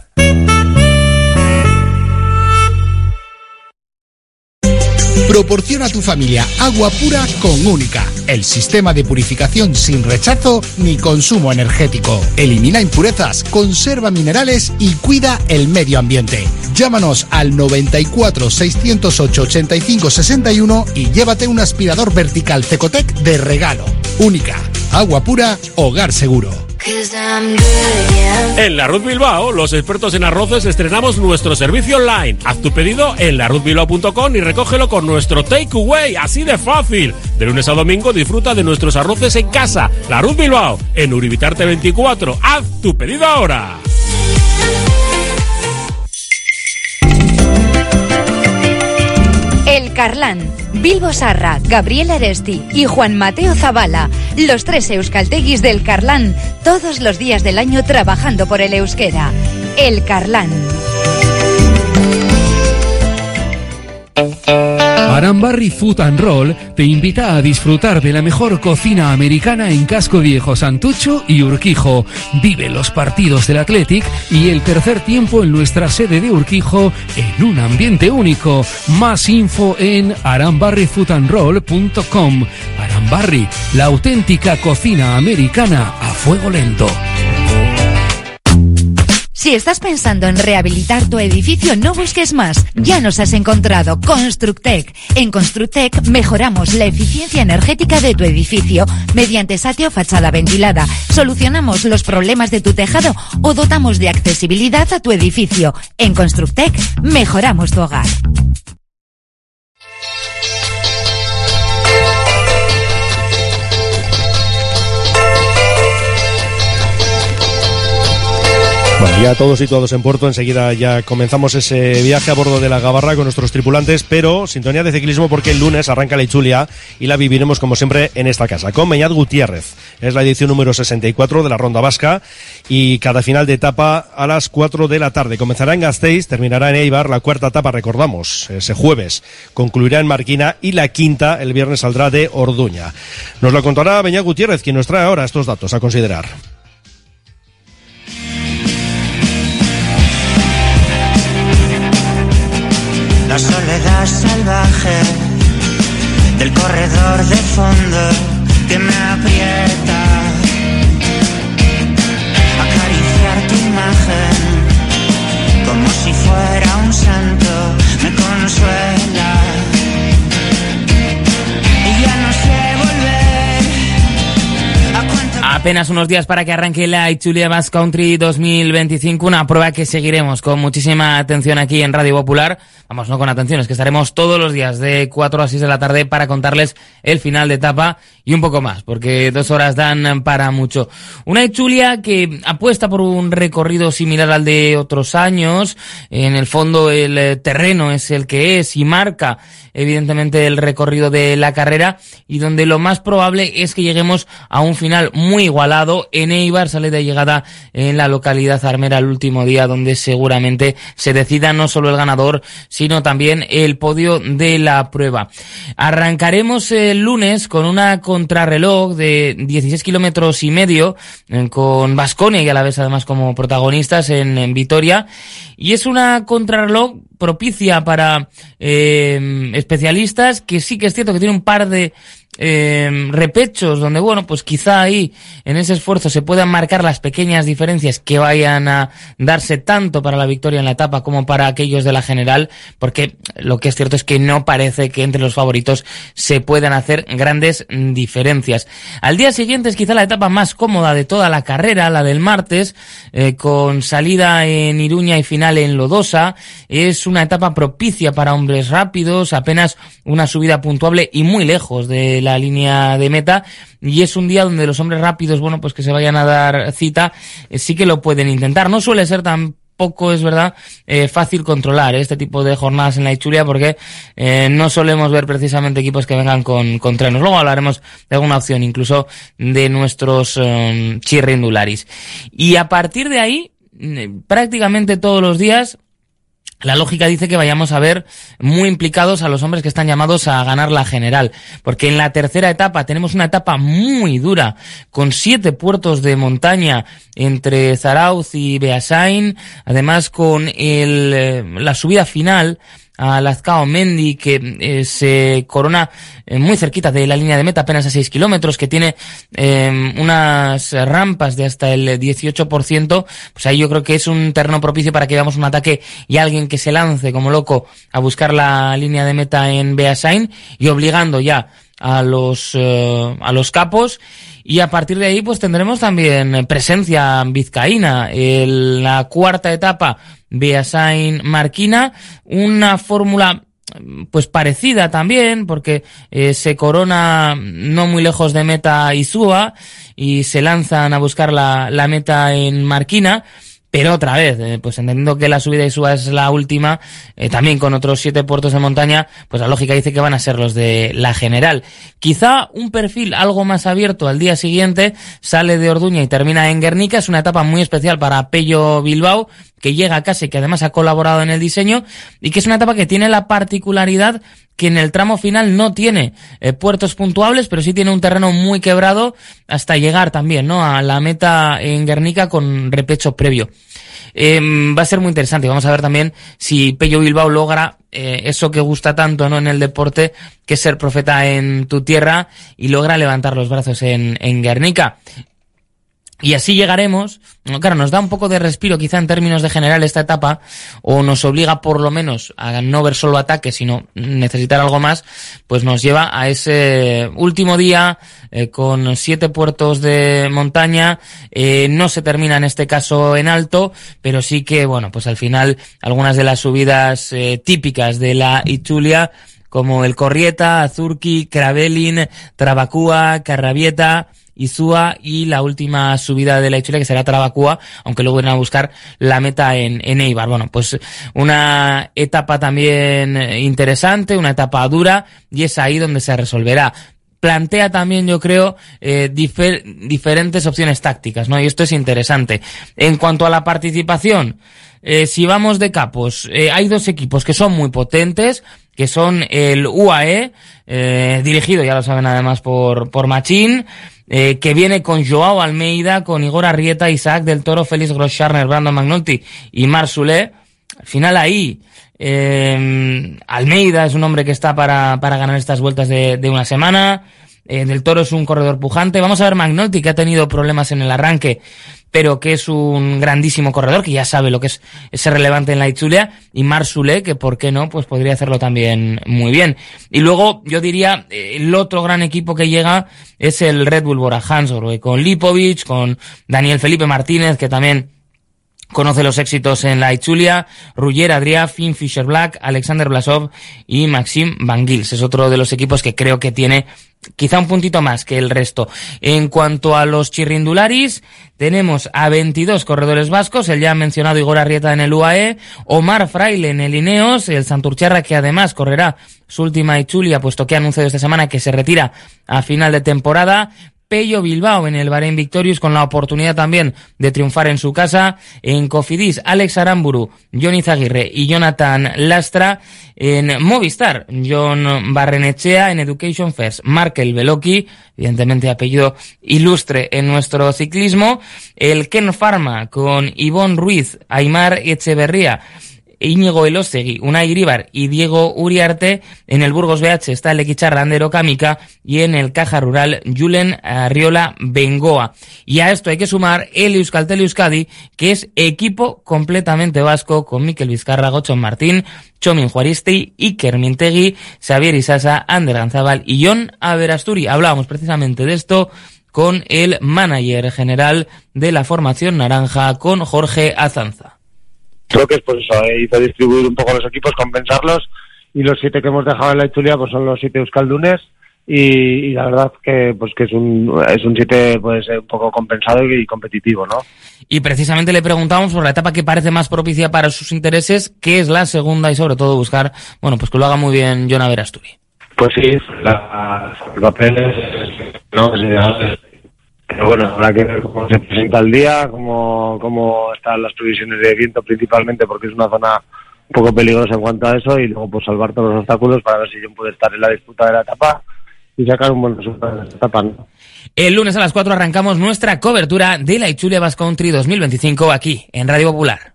Proporciona a tu familia agua pura con Única, el sistema de purificación sin rechazo ni consumo energético. Elimina impurezas, conserva minerales y cuida el medio ambiente. Llámanos al noventa y cuatro, seiscientos ocho, ochenta y cinco, sesenta y uno y llévate un aspirador vertical Cecotec de regalo. Única, agua pura, hogar seguro. En La Ruz Bilbao, los expertos en arroces, estrenamos nuestro servicio online. Haz tu pedido en la ruz bilbao punto com y recógelo con nuestro takeaway, así de fácil. De lunes a domingo disfruta de nuestros arroces en casa. La Ruz Bilbao, en Uribitarte veinticuatro. Haz tu pedido ahora. El Carlán, Bilbo Sarra, Gabriel Aresti y Juan Mateo Zabala, los tres euskalteguis del Carlán, todos los días del año trabajando por el euskera. El Carlán. Arambarri Food and Roll te invita a disfrutar de la mejor cocina americana en Casco Viejo, Santucho y Urquijo. Vive los partidos del Athletic y el tercer tiempo en nuestra sede de Urquijo en un ambiente único. Más info en arambarri food and roll punto com. Arambarri, la auténtica cocina americana a fuego lento. Si estás pensando en rehabilitar tu edificio, no busques más. Ya nos has encontrado. Constructec. En Constructec mejoramos la eficiencia energética de tu edificio mediante satio fachada ventilada. Solucionamos los problemas de tu tejado o dotamos de accesibilidad a tu edificio. En Constructec mejoramos tu hogar. Bueno, ya todos situados en puerto, enseguida ya comenzamos ese viaje a bordo de la Gabarra con nuestros tripulantes, pero sintonía de ciclismo porque el lunes arranca la Itzulia y la viviremos como siempre en esta casa, con Beñat Gutiérrez. Es la edición número sesenta y cuatro de la Ronda Vasca y cada final de etapa a las cuatro de la tarde. Comenzará en Gasteiz, terminará en Eibar, la cuarta etapa, recordamos, ese jueves. Concluirá en Marquina y la quinta el viernes saldrá de Orduña. Nos lo contará Beñat Gutiérrez, quien nos trae ahora estos datos a considerar. La soledad salvaje del corredor de fondo que me aprieta, acariciar tu imagen como si fuera un santo me consuela y ya no sé volver a cuánto. Apenas unos días para que arranque la Itzulia Basque Country dos mil veinticinco, una prueba que seguiremos con muchísima atención aquí en Radio Popular. Vamos, no con atención, es que estaremos todos los días de cuatro a seis de la tarde para contarles el final de etapa y un poco más, porque dos horas dan para mucho. Una Itzulia que apuesta por un recorrido similar al de otros años. En el fondo el terreno es el que es y marca evidentemente el recorrido de la carrera, y donde lo más probable es que lleguemos a un final muy igualado. En Eibar, sale de llegada en la localidad armera el último día, donde seguramente se decida no solo el ganador, sino también el podio de la prueba. Arrancaremos el lunes con una contrarreloj de dieciséis kilómetros y medio, con Baskonia y a la vez además como protagonistas en, en Vitoria, y es una contrarreloj propicia para eh, especialistas, que sí que es cierto que tiene un par de eh, repechos donde, bueno, pues quizá ahí en ese esfuerzo se puedan marcar las pequeñas diferencias que vayan a darse tanto para la victoria en la etapa como para aquellos de la general, porque lo que es cierto es que no parece que entre los favoritos se puedan hacer grandes diferencias. Al día siguiente es quizá la etapa más cómoda de toda la carrera, la del martes, eh, con salida en Iruña y final en Lodosa. Es una etapa propicia para hombres rápidos, apenas una subida puntuable y muy lejos de la línea de meta, y es un día donde los hombres rápidos, bueno, pues que se vayan a dar cita, eh, sí que lo pueden intentar. No suele ser tan poco, es verdad, eh, fácil controlar eh, este tipo de jornadas en la Itzulia, porque eh, no solemos ver precisamente equipos que vengan con, con trenos. Luego hablaremos de alguna opción, incluso de nuestros um, chirrindularis. Y a partir de ahí, eh, prácticamente todos los días, la lógica dice que vayamos a ver muy implicados a los hombres que están llamados a ganar la general, porque en la tercera etapa tenemos una etapa muy dura, con siete puertos de montaña entre Zarauz y Beasain, además con el, la subida final a Lazcao Mendi, que eh, se corona eh, muy cerquita de la línea de meta, apenas a seis kilómetros, que tiene eh, unas rampas de hasta el dieciocho por ciento, pues ahí yo creo que es un terreno propicio para que veamos un ataque y alguien que se lance como loco a buscar la línea de meta en Beasain, y obligando ya a los eh, a los capos. Y a partir de ahí pues tendremos también presencia vizcaína en la cuarta etapa, Beasain Marquina, una fórmula pues parecida también, porque eh, se corona no muy lejos de meta Izúa y se lanzan a buscar la, la meta en Marquina. Pero otra vez, eh, pues entendiendo que la subida de Isúa es la última, eh, también con otros siete puertos de montaña, pues la lógica dice que van a ser los de la general. Quizá un perfil algo más abierto al día siguiente, sale de Orduña y termina en Guernica. Es una etapa muy especial para Pello Bilbao, que llega a casa y que además ha colaborado en el diseño, y que es una etapa que tiene la particularidad que en el tramo final no tiene eh, puertos puntuables, pero sí tiene un terreno muy quebrado hasta llegar también, ¿no?, a la meta en Guernica con repecho previo. Eh, va a ser muy interesante. Vamos a ver también si Pello Bilbao logra eh, eso que gusta tanto, ¿no?, en el deporte, que es ser profeta en tu tierra, y logra levantar los brazos en, en Guernica. Y así llegaremos, claro, nos da un poco de respiro quizá en términos de general esta etapa, o nos obliga por lo menos a no ver solo ataques, sino necesitar algo más, pues nos lleva a ese último día eh, con siete puertos de montaña. Eh, no se termina en este caso en alto, pero sí que, bueno, pues al final algunas de las subidas eh, típicas de la Itzulia, como el Corrieta, Azurki, Kravelin, Trabacúa, Carrabieta Izúa y la última subida de la Itzulia que será Trabacúa, aunque luego irán a buscar la meta en, en Eibar. Bueno, pues una etapa también interesante, una etapa dura, y es ahí donde se resolverá. Plantea también, yo creo, eh, difer- diferentes opciones tácticas, ¿no? Y esto es interesante. En cuanto a la participación, eh, si vamos de capos, eh, hay dos equipos que son muy potentes, que son el U A E, eh, dirigido, ya lo saben además, por, por Machín, eh, que viene con Joao Almeida, con Igor Arrieta, Isaac del Toro, Félix Groscharner, Brandon McNulty y Marc Soler. Al final ahí, eh, Almeida es un hombre que está para, para ganar estas vueltas de, de una semana. Eh, del Toro es un corredor pujante. Vamos a ver McNulty, que ha tenido problemas en el arranque, pero que es un grandísimo corredor, que ya sabe lo que es ser relevante en la Itzulia. Y Marc Soler, que por qué no, pues podría hacerlo también muy bien. Y luego, yo diría, el otro gran equipo que llega es el Red Bull Bora Hansgrohe, con Lipovic, con Daniel Felipe Martínez, que también conoce los éxitos en la Itzulia, Ruggier Adrià, Finn Fisher Black, Alexander Blasov y Maxim Van Gils. Es otro de los equipos que creo que tiene quizá un puntito más que el resto. En cuanto a los chirrindularis, tenemos a veintidós corredores vascos, el ya mencionado Igor Arrieta en el U A E, Omar Fraile en el Ineos, el Santurtziarra, que además correrá su última Itzulia, puesto que ha anunciado esta semana que se retira a final de temporada, Pello Bilbao en el Bahrein Victorious, con la oportunidad también de triunfar en su casa. En Cofidis, Alex Aramburu, Jon Izaguirre y Jonathan Lastra. En Movistar, Jon Barrenechea. En Education First, Markel Beloki, evidentemente apellido ilustre en nuestro ciclismo. El Ken Pharma con Ivonne Ruiz, Aimar Echeverría, Íñigo Elosegui, Unai Iribar y Diego Uriarte. En el Burgos B H está el Equicharra Andere Kamika, y en el Caja Rural Julen Arriola Bengoa. Y a esto hay que sumar el Euskaltel Euskadi, que es equipo completamente vasco, con Mikel Vizcarra, Gochon Martín, Txomin Juaristi, Iker Mintegui, Xavier Isasa, Ander Ganzábal y Jon Aberasturi. Hablábamos precisamente de esto con el manager general de la formación naranja, con Jorge Azanza. Creo que es pues eso, eh, hizo distribuir un poco los equipos, compensarlos, y los siete que hemos dejado en la Itzulia pues son los siete euskaldunes, y, y la verdad que pues que es un es un siete pues un poco compensado y, y competitivo, ¿no? Y precisamente le preguntamos por la etapa que parece más propicia para sus intereses, que es la segunda, y sobre todo buscar, bueno, pues que lo haga muy bien Jon Aberasturi. Pues sí, la, el papel es, no, es, pero bueno, habrá que ver cómo se presenta el día, cómo, cómo están las previsiones de viento principalmente, porque es una zona un poco peligrosa en cuanto a eso, y luego pues salvar todos los obstáculos para ver si Jon puede estar en la disputa de la etapa y sacar un buen resultado en esta etapa, ¿no? El lunes a las cuatro arrancamos nuestra cobertura de la Itzulia Basque Country dos mil veinticinco aquí en Radio Popular.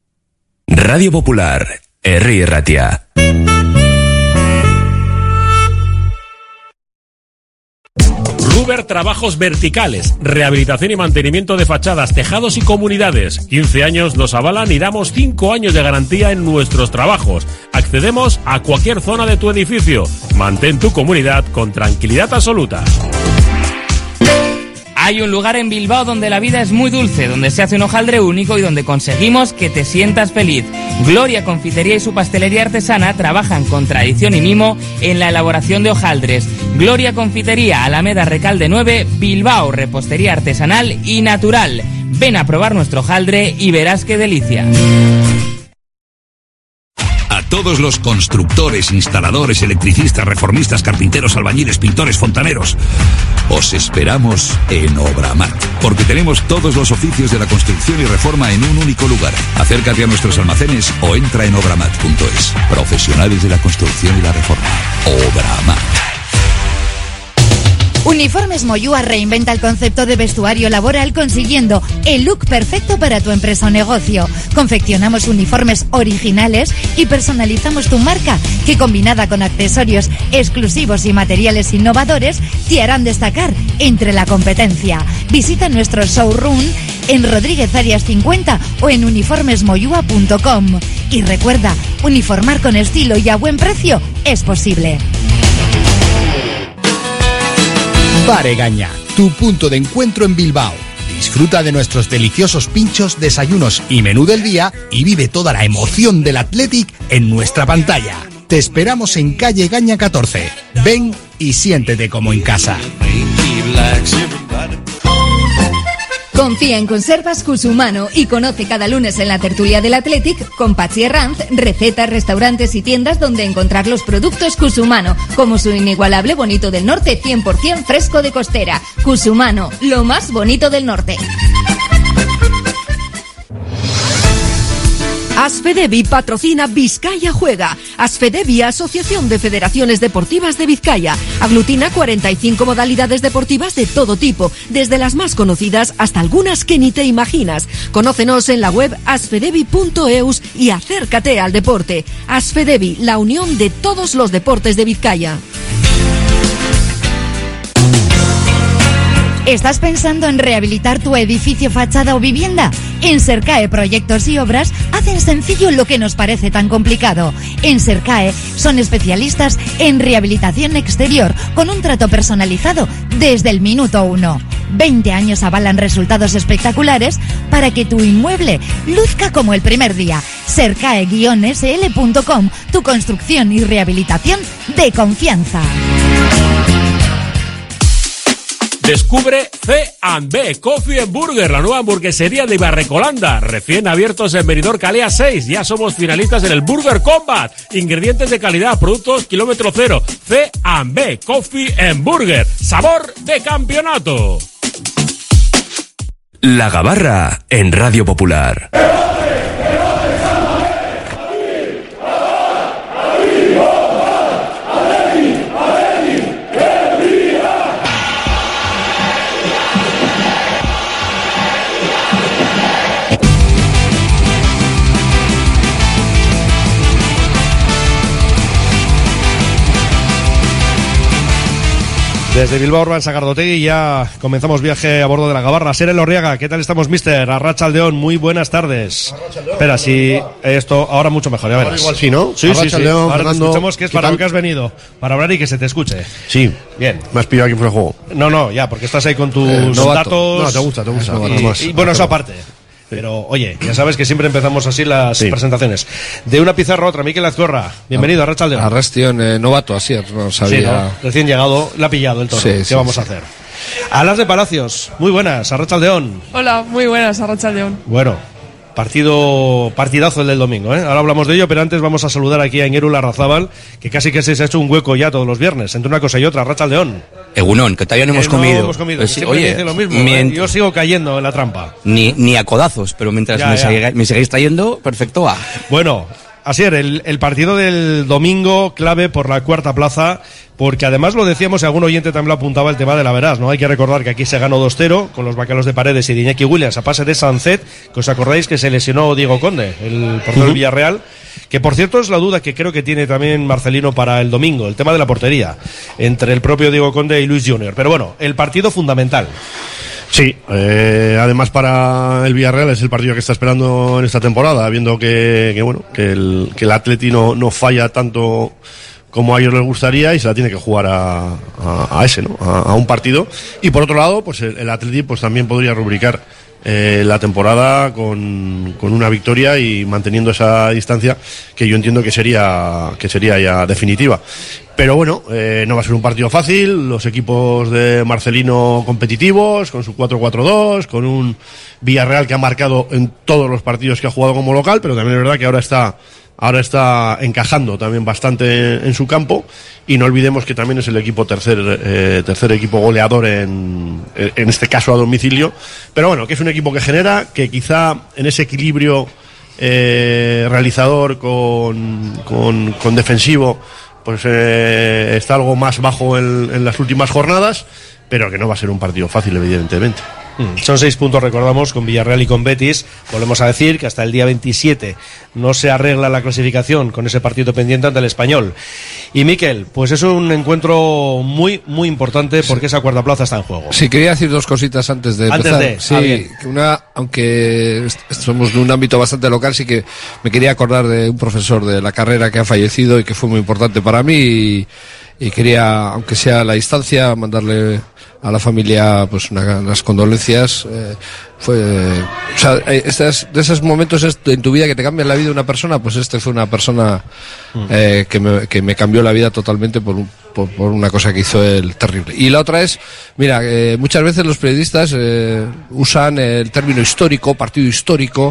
Radio Popular, Herri Ratia. Ruber Trabajos Verticales, rehabilitación y mantenimiento de fachadas, tejados y comunidades. quince años nos avalan y damos cinco años de garantía en nuestros trabajos. Accedemos a cualquier zona de tu edificio. Mantén tu comunidad con tranquilidad absoluta. Hay un lugar en Bilbao donde la vida es muy dulce, donde se hace un hojaldre único y donde conseguimos que te sientas feliz. Gloria Confitería y su pastelería artesana trabajan con tradición y mimo en la elaboración de hojaldres. Gloria Confitería, Alameda Recalde nueve, Bilbao, repostería artesanal y natural. Ven a probar nuestro hojaldre y verás qué delicia. A todos los constructores, instaladores, electricistas, reformistas, carpinteros, albañiles, pintores, fontaneros, os esperamos en Obramat, porque tenemos todos los oficios de la construcción y reforma en un único lugar. Acércate a nuestros almacenes o entra en obramat punto es. Profesionales de la construcción y la reforma. Obramat. Uniformes Moyúa reinventa el concepto de vestuario laboral consiguiendo el look perfecto para tu empresa o negocio. Confeccionamos uniformes originales y personalizamos tu marca, que combinada con accesorios exclusivos y materiales innovadores te harán destacar entre la competencia. Visita nuestro showroom en Rodríguez Arias cincuenta o en uniformes moyúa punto com. Y recuerda, uniformar con estilo y a buen precio es posible. Bar Egaña, tu punto de encuentro en Bilbao. Disfruta de nuestros deliciosos pinchos, desayunos y menú del día y vive toda la emoción del Athletic en nuestra pantalla. Te esperamos en calle Egaña catorce. Ven y siéntete como en casa. Confía en Conservas Cusumano y conoce cada lunes en la tertulia del Athletic con Pachi Herranz recetas, restaurantes y tiendas donde encontrar los productos Cusumano, como su inigualable bonito del norte cien por ciento fresco de costera. Cusumano, lo más bonito del norte. Asfedevi patrocina Vizcaya Juega. Asfedevi, Asociación de Federaciones Deportivas de Vizcaya. Aglutina cuarenta y cinco modalidades deportivas de todo tipo, desde las más conocidas hasta algunas que ni te imaginas. Conócenos en la web asfedevi punto eus y acércate al deporte. Asfedevi, la unión de todos los deportes de Vizcaya. ¿Estás pensando en rehabilitar tu edificio, fachada o vivienda? En Sercae Proyectos y Obras hacen sencillo lo que nos parece tan complicado. En Sercae son especialistas en rehabilitación exterior con un trato personalizado desde el minuto uno. veinte años avalan resultados espectaculares para que tu inmueble luzca como el primer día. Sercae guion ese ele punto com, tu construcción y rehabilitación de confianza. Descubre C and B Coffee and Burger, la nueva hamburguesería de Ibarrecolanda, recién abiertos en Benidorm Calea seis. Ya somos finalistas en el Burger Combat. Ingredientes de calidad, productos kilómetro cero. C and B Coffee and Burger, sabor de campeonato. La Gabarra en Radio Popular. Desde Bilbao, Urban Sagardotegui, ya comenzamos viaje a bordo de la Gabarra. Ser Elorriaga, ¿qué tal estamos, mister? Arratsaldeon, muy buenas tardes. Espera, si esto ahora mucho mejor, ya verás. Ahora igual sí, ¿no? Sí, sí, sí. Ahora Fernando, te escuchamos, que es para lo que has venido, para hablar y que se te escuche. Sí. Bien. Me has pillado aquí por el juego. No, no, ya, porque estás ahí con tus Eh, datos. No, te gusta, te gusta. Y, más. y bueno, eso aparte. Pero, oye, ya sabes que siempre empezamos así las sí. presentaciones. De una pizarra a otra, Mikel Azcorra. Bienvenido, Arratsaldeon. Arrastion, eh, novato, así no sabía. Sí, ¿no? Recién llegado, la ha pillado el toro. Sí, ¿Qué sí, vamos sí. a hacer? Alas de Palacios, muy buenas, Arratsaldeon. Hola, muy buenas, Arratsaldeon. Bueno, partido, partidazo el del domingo, ¿eh? Ahora hablamos de ello, pero antes vamos a saludar aquí a Iñiru Larrazábal, que casi que se ha hecho un hueco ya todos los viernes, entre una cosa y otra. Arratsaldeon. Egunon, que todavía no hemos que comido. No hemos comido, pues, siempre oye, dice lo mismo, mient... ¿eh? Yo sigo cayendo en la trampa. Ni, ni a codazos, pero mientras ya, me, ya. Sigue, me seguís trayendo, perfecto va. Bueno, así es, el, el partido del domingo clave por la cuarta plaza, porque además lo decíamos y algún oyente también lo apuntaba el tema de la Verás, ¿no? Hay que recordar que aquí se ganó dos cero con los bacalos de Paredes y de Iñaki Williams a pase de Sancet, que os acordáis que se lesionó Diego Conde, el portero uh-huh. del Villarreal, que por cierto es la duda que creo que tiene también Marcelino para el domingo, el tema de la portería, entre el propio Diego Conde y Luis Junior. Pero bueno, el partido fundamental. Sí, eh, además para el Villarreal es el partido que está esperando en esta temporada, viendo que, que bueno, que el, que el Atleti no, no falla tanto como a ellos les gustaría y se la tiene que jugar a, a, a ese, ¿no? A, a un partido. Y por otro lado, pues el, el Atleti pues también podría rubricar eh, la temporada con, con una victoria y manteniendo esa distancia que yo entiendo que sería, que sería ya definitiva. Pero bueno, eh, no va a ser un partido fácil, los equipos de Marcelino competitivos, con su cuatro cuatro dos, con un Villarreal que ha marcado en todos los partidos que ha jugado como local, pero también es verdad que ahora está, ahora está encajando también bastante en, en su campo, y no olvidemos que también es el equipo tercer, eh, tercer equipo goleador en, en este caso a domicilio, pero bueno, que es un equipo que genera, que quizá en ese equilibrio eh, realizador con, con, con defensivo, pues eh, está algo más bajo en, en las últimas jornadas, pero que no va a ser un partido fácil, evidentemente. Son seis puntos, recordamos, con Villarreal y con Betis. Volvemos a decir que hasta el día veintisiete no se arregla la clasificación con ese partido pendiente ante el Español. Y Mikel, pues es un encuentro muy, muy importante porque esa cuarta plaza está en juego. Sí, quería decir dos cositas antes de antes empezar. De, sí, ah, bien. que una, aunque somos de un ámbito bastante local, sí que me quería acordar de un profesor de la carrera que ha fallecido y que fue muy importante para mí y, y quería, aunque sea a la distancia, mandarle a la familia pues una, unas condolencias. eh, fue eh, o sea, estas, de esos momentos en tu vida que te cambian la vida de una persona, pues este fue una persona eh, que, me, que me cambió la vida totalmente por un, por, por una cosa que hizo él terrible. Y la otra es, mira, eh, muchas veces los periodistas eh, usan el término histórico, partido histórico,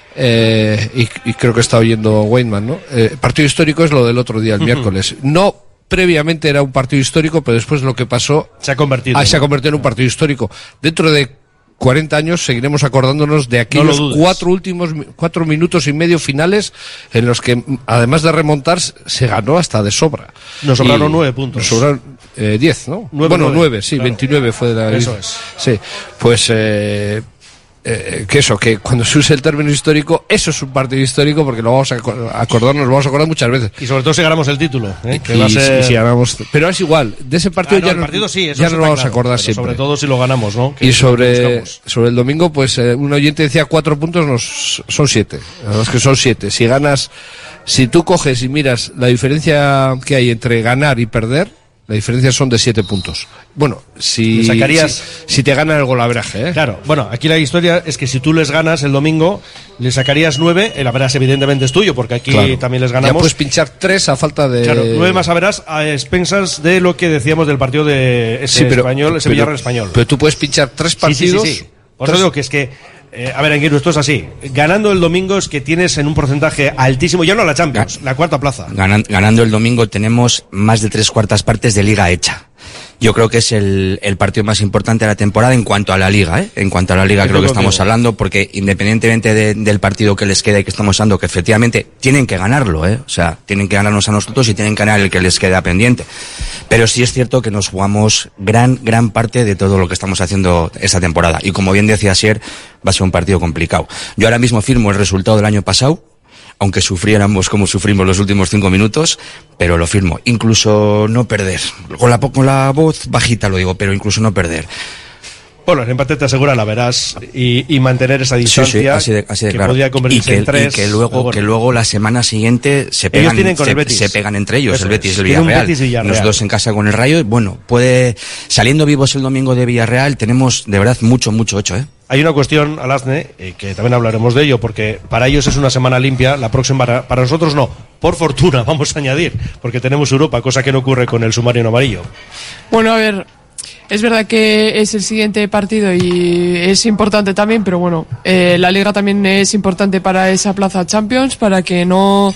eh, y, y creo que está oyendo Weidman, ¿no? Eh, partido histórico es lo del otro día, el uh-huh. miércoles. No previamente era un partido histórico, pero después lo que pasó se ha convertido, ah, se ha convertido en un partido histórico. Dentro de cuarenta años seguiremos acordándonos de aquellos no cuatro últimos cuatro minutos y medio finales en los que, además de remontar, se ganó hasta de sobra. Nos sobraron nueve puntos. Nos sobraron eh, diez, ¿no? Nueve, bueno, nueve, nueve, sí, claro. veintinueve fue de la... Eso es. Sí, pues... Eh, Eh, que eso, que cuando se use el término histórico, eso es un partido histórico porque lo vamos a acordarnos, lo vamos a acordar muchas veces. Y sobre todo si ganamos el título, ¿eh? Que y, va a ser... si, si ganamos, pero es igual, de ese partido ah, no, ya, el no, partido sí, eso ya nos lo vamos claro, a acordar siempre. Sobre todo si lo ganamos, ¿no? Que y sobre, sobre el domingo, pues eh, un oyente decía cuatro puntos, nos, son siete. La verdad es que son siete. Si ganas, si tú coges y miras la diferencia que hay entre ganar y perder, la diferencia son de siete puntos. Bueno, si, sacarías... si, si te gana el golaveraje, ¿eh? Claro, bueno, aquí la historia es que si tú les ganas el domingo, le sacarías nueve, el averás evidentemente es tuyo, porque aquí claro. también les ganamos. Ya puedes pinchar tres a falta de... Claro, nueve más averás a expensas de lo que decíamos del partido de ese sí, pero, español, ese pero, Villarreal español. Pero tú puedes pinchar tres partidos... Sí, sí, sí, sí. Por eso digo que es que... Eh, a ver, Anguiro, esto es así. Ganando el domingo es que tienes en un porcentaje altísimo, ya no la Champions, Gan- la cuarta plaza. Ganan- ganando el domingo tenemos más de tres cuartas partes de liga hecha. Yo creo que es el, el partido más importante de la temporada en cuanto a la liga, ¿eh? En cuanto a la liga creo que estamos hablando, porque independientemente de, del partido que les quede y que estamos hablando, que efectivamente tienen que ganarlo, ¿eh? O sea, tienen que ganarnos a nosotros y tienen que ganar el que les queda pendiente. Pero sí es cierto que nos jugamos gran, gran parte de todo lo que estamos haciendo esta temporada. Y como bien decía Sier, va a ser un partido complicado. Yo ahora mismo firmo el resultado del año pasado, aunque sufriéramos como sufrimos los últimos cinco minutos, pero lo firmo. Incluso no perder. Con la, con la voz bajita lo digo, pero incluso no perder. Bueno, el empate te asegura la verás y, y mantener esa distancia, sí, sí, así de, así de que claro. podría convertirse y que, en tres. Y que luego, bueno. que luego la semana siguiente se pegan, se, se pegan entre ellos, Eso el Betis es. y el Villarreal. Betis y Villarreal. Nosotros en casa con el Rayo, bueno, puede, saliendo vivos el domingo de Villarreal, tenemos de verdad mucho, mucho hecho, ¿eh? Hay una cuestión, Alasne, eh, que también hablaremos de ello, porque para ellos es una semana limpia, la próxima para, para nosotros no. Por fortuna, vamos a añadir, porque tenemos Europa, cosa que no ocurre con el submarino amarillo. Bueno, a ver, es verdad que es el siguiente partido y es importante también, pero bueno, eh, la Liga también es importante para esa plaza Champions, para que no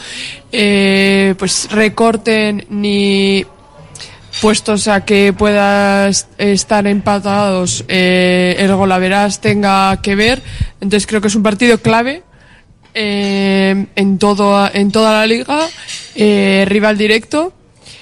eh, pues recorten ni... puestos a que puedas estar empatados, eh, el golaveras tenga que ver. Entonces creo que es un partido clave eh, en todo en toda la liga, eh, rival directo,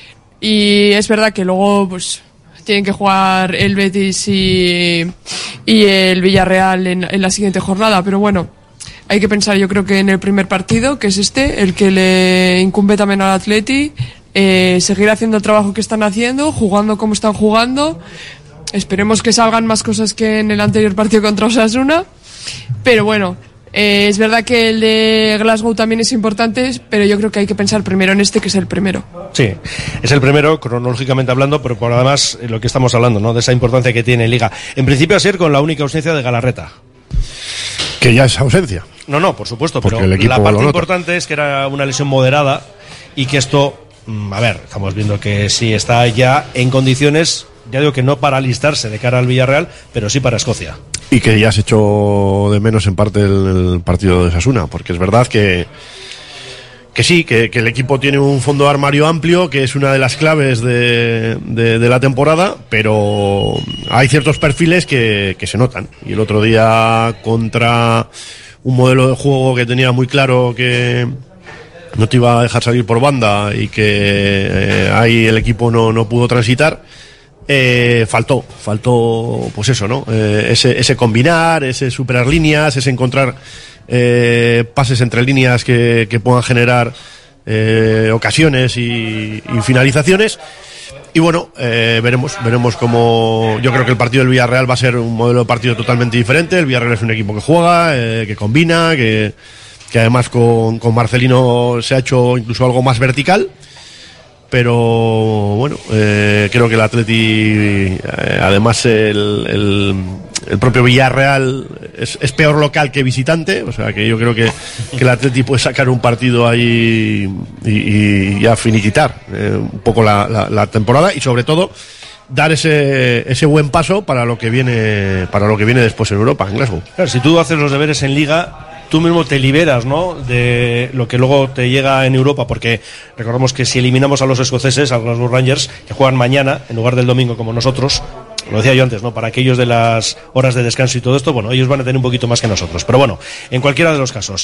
y es verdad que luego pues tienen que jugar el Betis y, y el Villarreal en, en la siguiente jornada, pero bueno, hay que pensar yo creo que en el primer partido, que es este, el que le incumbe también al Atleti. Eh, seguir haciendo el trabajo que están haciendo, jugando como están jugando. Esperemos que salgan más cosas que en el anterior partido contra Osasuna, pero bueno, eh, es verdad que el de Glasgow también es importante, pero yo creo que hay que pensar primero en este, que es el primero. Sí, es el primero cronológicamente hablando, pero por además eh, lo que estamos hablando, ¿no? De esa importancia que tiene en Liga. En principio a ser con la única ausencia de Galarreta. Que ya es ausencia. No, no, por supuesto, porque pero el equipo la parte lo importante es que era una lesión moderada y que esto, a ver, estamos viendo que sí está ya en condiciones, ya digo que no para alistarse de cara al Villarreal, pero sí para Escocia. Y que ya se echó de menos en parte el, el partido de Osasuna, porque es verdad que que sí, que, que el equipo tiene un fondo de armario amplio, que es una de las claves de, de, de la temporada, pero hay ciertos perfiles que, que se notan. Y el otro día, contra un modelo de juego que tenía muy claro que no te iba a dejar salir por banda y que eh, ahí el equipo no, no pudo transitar, eh, faltó, faltó pues eso, ¿no? Eh, ese, ese combinar, ese superar líneas, ese encontrar eh, pases entre líneas que, que puedan generar eh, ocasiones y, y finalizaciones. Y bueno, eh, veremos, veremos cómo. Yo creo que el partido del Villarreal va a ser un modelo de partido totalmente diferente. El Villarreal es un equipo que juega, eh, que combina, que, que además con, con Marcelino se ha hecho incluso algo más vertical. Pero bueno, eh, creo que el Atleti, eh, además el, el, el propio Villarreal es, es peor local que visitante, o sea que yo creo que, que el Atleti puede sacar un partido ahí y, y ya finiquitar eh, un poco la, la, la temporada y sobre todo dar ese ese buen paso para lo que viene para lo que viene después en Europa, en Glasgow. Claro, si tú haces los deberes en Liga, tú mismo te liberas, ¿no?, de lo que luego te llega en Europa, porque recordemos que si eliminamos a los escoceses, a los Glasgow Rangers, que juegan mañana en lugar del domingo como nosotros, lo decía yo antes, ¿no?, para aquellos de las horas de descanso y todo esto, bueno, ellos van a tener un poquito más que nosotros, pero bueno, en cualquiera de los casos,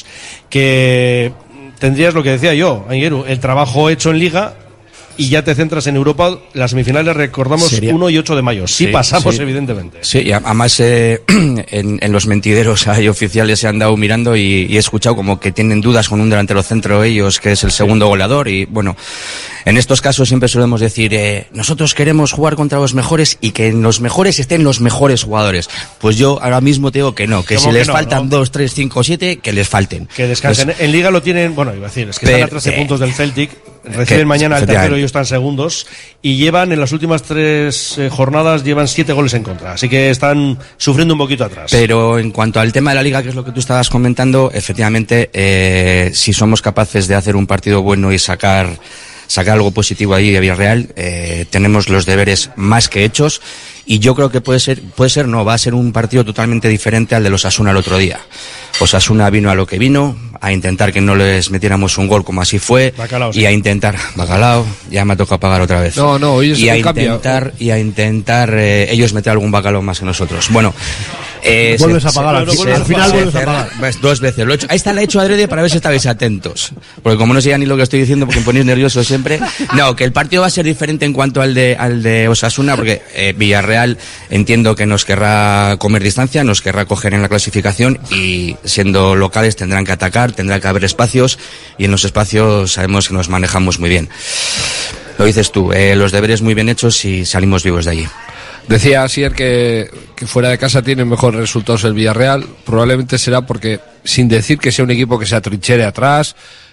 que tendrías lo que decía yo, Angueru, el trabajo hecho en Liga y ya te centras en Europa. Las semifinales recordamos Sería... uno y ocho de mayo. Sí, sí pasamos, sí. evidentemente. Sí, y además eh, en, en los mentideros hay oficiales se han dado mirando y, y he escuchado como que tienen dudas con un delantero centro ellos, que es el segundo sí. goleador. Y bueno, en estos casos siempre solemos decir, eh, nosotros queremos jugar contra los mejores y que en los mejores estén los mejores jugadores. Pues yo ahora mismo te digo que no, que si que les no, faltan dos, tres, cinco, siete, que les falten. Que descansen. Pues, en Liga lo tienen, bueno, iba a decir, es que pero, están a trece eh, puntos del Celtic. Reciben mañana el tercero, ellos están segundos y llevan en las últimas tres eh, jornadas llevan siete goles en contra, así que están sufriendo un poquito atrás. Pero en cuanto al tema de la Liga, que es lo que tú estabas comentando, efectivamente, eh, si somos capaces de hacer un partido bueno y sacar sacar algo positivo ahí de Villarreal, eh, tenemos los deberes más que hechos y yo creo que puede ser, puede ser no, va a ser un partido totalmente diferente al de los Osasuna el otro día. Osasuna vino a lo que vino, a intentar que no les metiéramos un gol como así fue, Bacalao, sí. y a intentar, Bacalao, ya me ha tocado pagar otra vez. No, no, hoy es y a un intentar, cambio. y a intentar eh, ellos meter algún bacalao más que nosotros. Bueno, eh, vuelves se, a pagar, se, al, se, al final vuelves a pagar. Pues, dos veces, lo he hecho, ahí está, la he hecho adrede para ver si estabais atentos, porque como no sé ya ni lo que estoy diciendo porque me ponéis nervioso siempre. No, que el partido va a ser diferente en cuanto al de al de Osasuna, porque eh, Villarreal entiendo que nos querrá comer distancia, nos querrá coger en la clasificación y siendo locales tendrán que atacar, tendrá que haber espacios y en los espacios sabemos que nos manejamos muy bien. Lo dices tú, eh, los deberes muy bien hechos y salimos vivos de allí. Decía Asier que, que fuera de casa tiene mejores resultados el Villarreal, probablemente será porque, sin decir que sea un equipo que se atrinchere atrás,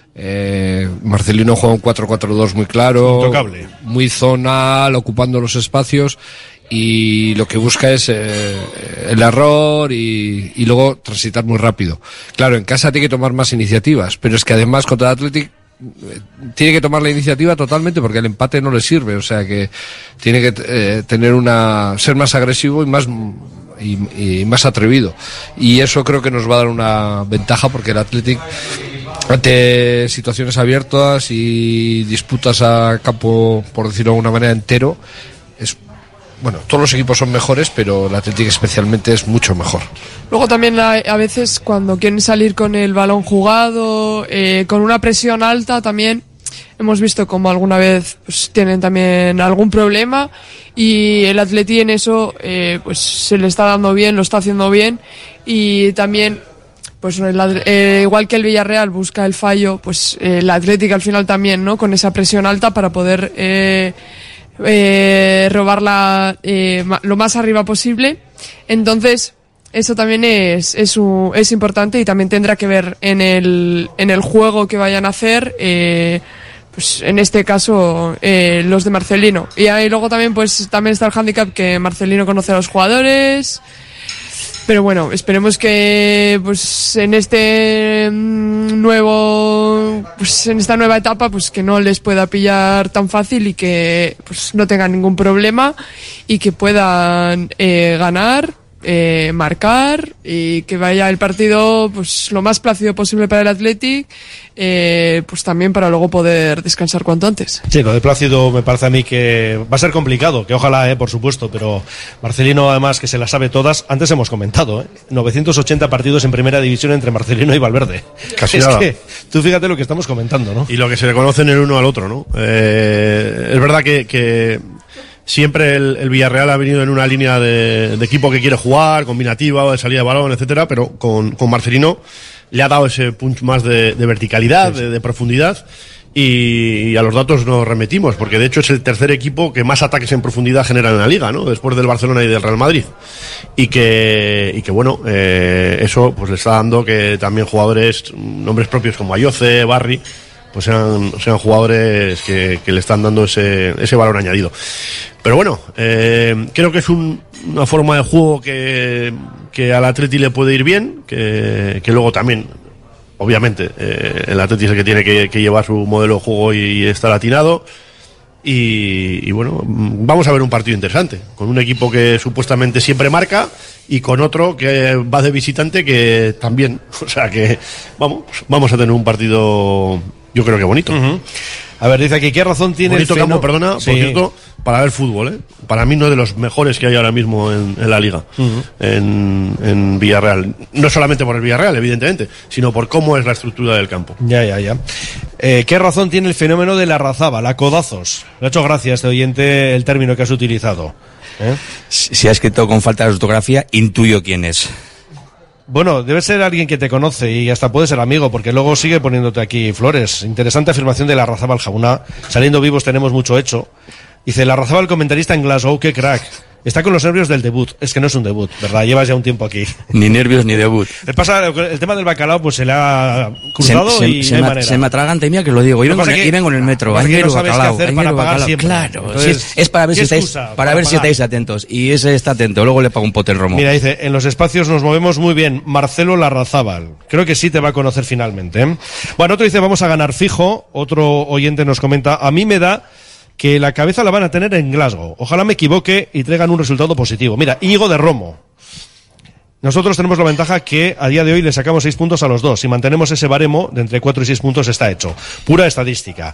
Eh, Marcelino juega un cuatro cuatro dos muy claro, intocable, muy zonal, ocupando los espacios y lo que busca es eh, el error y, y luego transitar muy rápido. Claro, en casa tiene que tomar más iniciativas, pero es que además contra el Athletic eh, tiene que tomar la iniciativa totalmente porque el empate no le sirve, o sea que tiene que eh, tener una ser más agresivo y más y, y más atrevido y eso creo que nos va a dar una ventaja porque el Athletic ante situaciones abiertas y disputas a campo, por decirlo de alguna manera, entero, es bueno, todos los equipos son mejores, pero el Athletic especialmente es mucho mejor. Luego también hay, a veces cuando quieren salir con el balón jugado, eh, con una presión alta también, hemos visto como alguna vez pues, tienen también algún problema y el Athletic en eso eh, pues se le está dando bien, lo está haciendo bien y también pues el, eh, igual que el Villarreal busca el fallo, pues eh, el Athletic al final también, ¿no? Con esa presión alta para poder eh, eh, robarla eh, lo más arriba posible. Entonces, eso también es es, un, es importante y también tendrá que ver en el en el juego que vayan a hacer. Eh, pues en este caso eh, los de Marcelino. Y ahí luego también pues también está el hándicap que Marcelino conoce a los jugadores. Pero bueno, esperemos que pues en este nuevo pues en esta nueva etapa pues que no les pueda pillar tan fácil y que pues no tengan ningún problema y que puedan eh, ganar, eh, marcar y que vaya el partido pues lo más plácido posible para el Athletic, eh, pues también para luego poder descansar cuanto antes. Sí, lo de Plácido me parece a mí que va a ser complicado, que ojalá, eh, por supuesto, pero Marcelino además que se las sabe todas, antes hemos comentado, eh, novecientos ochenta partidos en primera división entre Marcelino y Valverde. Casi es nada. Que tú fíjate lo que estamos comentando, ¿no? Y lo que se le conocen el uno al otro, ¿no? Eh, es verdad que, que siempre el, el Villarreal ha venido en una línea de, de equipo que quiere jugar, combinativa, de salida de balón, etcétera, pero con, con Marcelino le ha dado ese punch más de, de verticalidad, sí, sí. De, de profundidad, y, y a los datos nos remitimos, porque de hecho es el tercer equipo que más ataques en profundidad genera en la Liga, ¿no? Después del Barcelona y del Real Madrid. Y que, y que bueno, eh, eso pues le está dando que también jugadores, nombres propios como Ayoce, Barry, pues sean, sean jugadores que, que le están dando ese, ese valor añadido. Pero bueno, eh, creo que es un, una forma de juego que, que al Atleti le puede ir bien, que, que luego también, obviamente, eh, el Atleti es el que tiene que, que llevar su modelo de juego y, y estar atinado. Y, y bueno, vamos a ver un partido interesante, con un equipo que supuestamente siempre marca y con otro que va de visitante que también, o sea que vamos, vamos a tener un partido, yo creo que bonito. Uh-huh. A ver, dice aquí, ¿qué razón tiene bonito el campo, perdona, sí. por cierto, para ver fútbol, ¿eh? Para mí no es de los mejores que hay ahora mismo en, en la Liga, uh-huh. en, en Villarreal. No solamente por el Villarreal, evidentemente, sino por cómo es la estructura del campo. Ya, ya, ya. Eh, ¿Qué razón tiene el fenómeno de la Razaba, la codazos? Le ha hecho gracia a este oyente el término que has utilizado. ¿Eh? Si, si ha escrito con falta de ortografía, intuyo quién es. Bueno, debe ser alguien que te conoce y hasta puede ser amigo, porque luego sigue poniéndote aquí flores. Interesante afirmación de la Razaba Jauná. Saliendo vivos tenemos mucho hecho. Dice, la Razaba el comentarista en Glasgow, qué crack. Está con los nervios del debut. Es que no es un debut, ¿verdad? Llevas ya un tiempo aquí. Ni nervios ni debut. El, pasa, el tema del bacalao pues se le ha cruzado se, y se, no hay se manera. Se me atraganta, mira que lo digo. Y vengo, que, en el metro. Hay que no sabes bacalao, qué hacer para pagar bacalao. siempre. Claro. Entonces, si es, es para ver si estáis, para, para ver pagar? si estáis atentos. Y ese está atento. Luego le pago un pote el romo. Mira, dice, en los espacios nos movemos muy bien. Marcelo Larrazábal. Creo que sí te va a conocer finalmente. ¿eh? Bueno, otro dice, vamos a ganar fijo. Otro oyente nos comenta, a mí me da que la cabeza la van a tener en Glasgow. Ojalá me equivoque y traigan un resultado positivo. Mira, Íñigo de Romo. Nosotros tenemos la ventaja que a día de hoy le sacamos seis puntos a los dos. Si mantenemos ese baremo de entre cuatro y seis puntos está hecho. Pura estadística.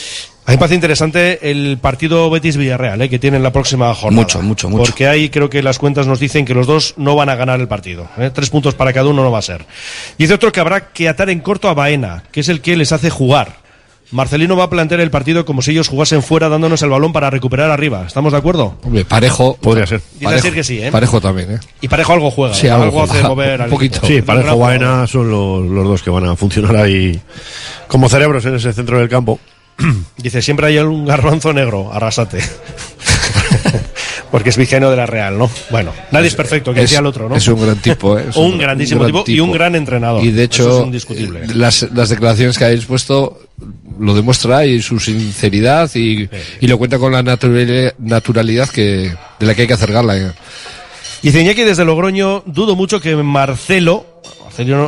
A mí me parece interesante el partido Betis-Villarreal, ¿eh? que tienen la próxima jornada. Mucho, mucho, mucho. Porque ahí creo que las cuentas nos dicen que los dos no van a ganar el partido. ¿eh? Tres puntos para cada uno no va a ser. Dice otro que habrá que atar en corto a Baena, que es el que les hace jugar. Marcelino va a plantear el partido como si ellos jugasen fuera dándonos el balón para recuperar arriba. ¿Estamos de acuerdo? Hombre, Parejo podría ser. Dice Parejo, decir que sí, ¿eh? Parejo también, ¿eh? Y Parejo algo juega. Sí, ¿eh? algo, algo hace juega, mover un poquito. equipo. Sí, Parejo, Baena son los, los dos que van a funcionar ahí como cerebros en ese centro del campo. Dice, siempre hay un garbanzo negro, arrasate. Porque es vizcaíno de la Real, ¿no? Bueno, nadie es, es perfecto, que es, decía el otro, ¿no? Es un gran tipo, ¿eh? Es un, un grandísimo un gran tipo, tipo y un gran entrenador. Y de hecho, eso es indiscutible. Las, las declaraciones que habéis puesto lo demuestra y su sinceridad y, sí. y lo cuenta con la naturalidad, naturalidad que, de la que hay que hacer gala. ¿eh? Dice Iñaki desde Logroño, dudo mucho que Marcelo, Marcelo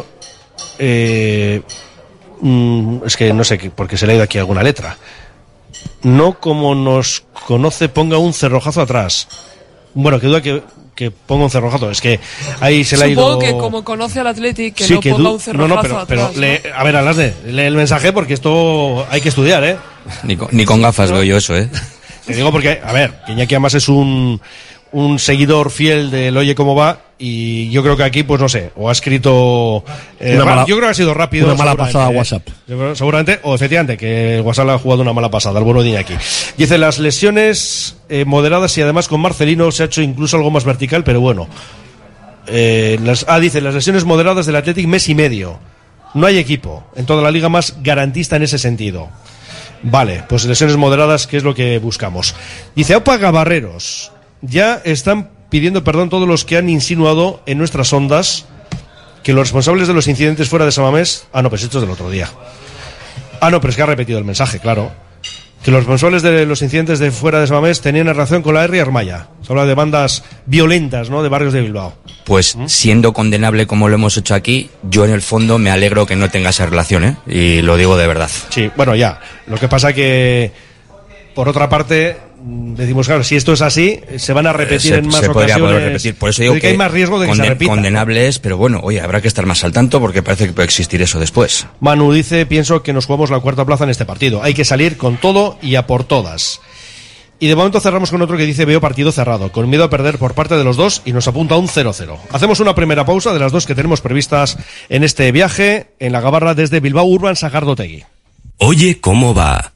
eh, mm, es que no sé, porque se le ha ido aquí alguna letra. No como nos conoce, ponga un cerrojazo atrás. Bueno, que duda que, que ponga un cerrojazo. Es que ahí se le ha ido. Supongo que como conoce al Athletic, que sí, no que ponga du... un cerrojazo no, no, pero, atrás. Pero le... A ver, Alasde, lee el mensaje porque esto hay que estudiar, ¿eh? Ni con, ni con gafas veo yo eso, ¿eh? Te digo porque, a ver, que Iñaki además es un, un seguidor fiel del Oye Cómo Va y yo creo que aquí, pues no sé, o ha escrito... Eh, mala, yo creo que ha sido rápido. Una mala pasada a WhatsApp. Eh, seguramente, o efectivamente, que el WhatsApp ha jugado una mala pasada, el bueno de Iñaki. Dice, las lesiones eh, moderadas y además con Marcelino se ha hecho incluso algo más vertical, pero bueno. Eh, las, ah, dice, las lesiones moderadas del Athletic mes y medio. No hay equipo en toda la liga más garantista en ese sentido. Vale, pues lesiones moderadas, que es lo que buscamos. Dice, Aupa Gabarreros, ya están pidiendo perdón todos los que han insinuado en nuestras ondas que los responsables de los incidentes fuera de Samamés... Ah, no, pero esto es del otro día. Ah, no, pero es que ha repetido el mensaje, claro. Que los responsables de los incidentes de fuera de Samamés tenían relación con la R. Armaya. Se habla de bandas violentas, ¿no?, de barrios de Bilbao. Pues, ¿Mm? siendo condenable como lo hemos hecho aquí, yo en el fondo me alegro que no tenga esa relación, ¿eh? Y lo digo de verdad. Sí, bueno, ya. Lo que pasa que, por otra parte... decimos, claro, si esto es así, se van a repetir se, en más se ocasiones. Poder repetir. Por eso digo que, que hay más riesgo de que conden, se repita. Condenable es, pero bueno, oye, habrá que estar más al tanto porque parece que puede existir eso después. Manu dice, pienso que nos jugamos la cuarta plaza en este partido. Hay que salir con todo y a por todas. Y de momento cerramos con otro que dice, veo partido cerrado, con miedo a perder por parte de los dos y nos apunta a un cero cero. Hacemos una primera pausa de las dos que tenemos previstas en este viaje en la Gabarra desde Bilbao Urban Sagardotegui. Oye, ¿cómo va?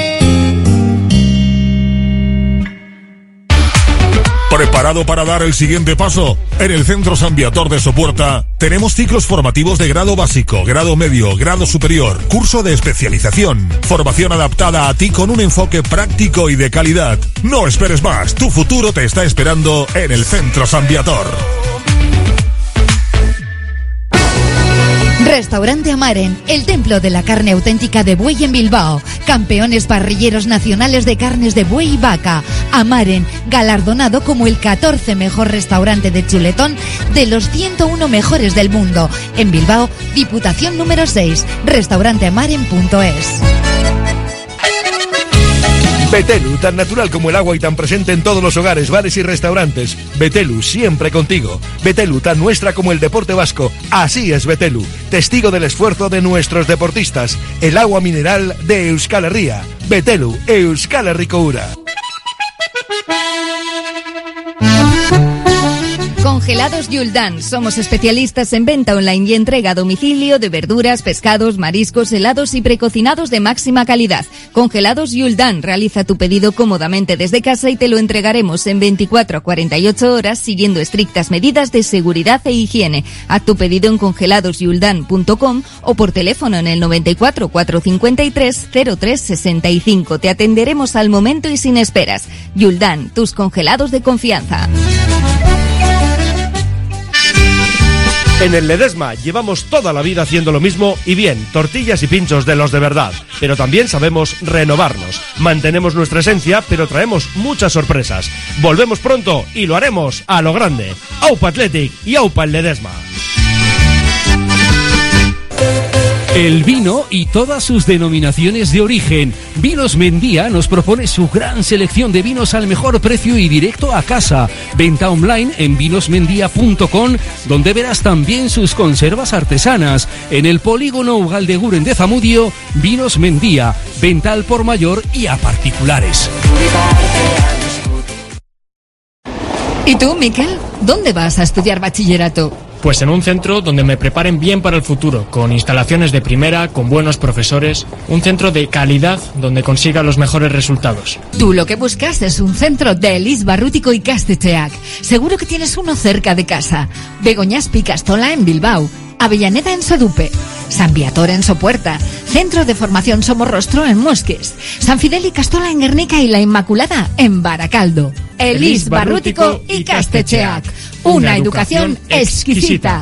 ¿Preparado para dar el siguiente paso? En el Centro San Viator de Sopuerta tenemos ciclos formativos de grado básico, grado medio, grado superior, curso de especialización, formación adaptada a ti con un enfoque práctico y de calidad. No esperes más, tu futuro te está esperando en el Centro San Viator. Restaurante Amaren, el templo de la carne auténtica de buey en Bilbao. Campeones parrilleros nacionales de carnes de buey y vaca. Amaren, galardonado como el catorce mejor restaurante de chuletón de los ciento uno mejores del mundo. En Bilbao, Diputación número seis, restaurante amaren punto es. Betelu, tan natural como el agua y tan presente en todos los hogares, bares y restaurantes. Betelu, siempre contigo. Betelu, tan nuestra como el deporte vasco. Así es Betelu, testigo del esfuerzo de nuestros deportistas. El agua mineral de Euskal Herria. Betelu, Euskal Herriko ura. Congelados Yuldan. Somos especialistas en venta online y entrega a domicilio de verduras, pescados, mariscos, helados y precocinados de máxima calidad. Congelados Yuldan. Realiza tu pedido cómodamente desde casa y te lo entregaremos en veinticuatro a cuarenta y ocho horas siguiendo estrictas medidas de seguridad e higiene. Haz tu pedido en congelados yuldan punto com o por teléfono en el noventa y cuatro, cuatrocientos cincuenta y tres, cero tres sesenta y cinco. Te atenderemos al momento y sin esperas. Yuldan, tus congelados de confianza. En el Ledesma llevamos toda la vida haciendo lo mismo y bien, tortillas y pinchos de los de verdad, pero también sabemos renovarnos. Mantenemos nuestra esencia, pero traemos muchas sorpresas. Volvemos pronto y lo haremos a lo grande. Aupa Athletic y Aupa el Ledesma. El vino y todas sus denominaciones de origen. Vinos Mendía nos propone su gran selección de vinos al mejor precio y directo a casa. Venta online en vinos mendía punto com, donde verás también sus conservas artesanas. En el polígono Ugaldeguren de Zamudio, Vinos Mendía. Venta al por mayor y a particulares. ¿Y tú, Miquel? ¿Dónde vas a estudiar bachillerato? Pues en un centro donde me preparen bien para el futuro, con instalaciones de primera, con buenos profesores, un centro de calidad donde consiga los mejores resultados. Tú lo que buscas es un centro de Elis Barrútico y Castecheac. Seguro que tienes uno cerca de casa. Begoñaspi Castola en Bilbao, Avellaneda en Sodupe, San Viator en Sopuerta, Centro de Formación Somorrostro en Mosques, San Fidel y Castola en Guernica y La Inmaculada en Baracaldo. Elis Barrútico y Castecheac. Una educación exquisita.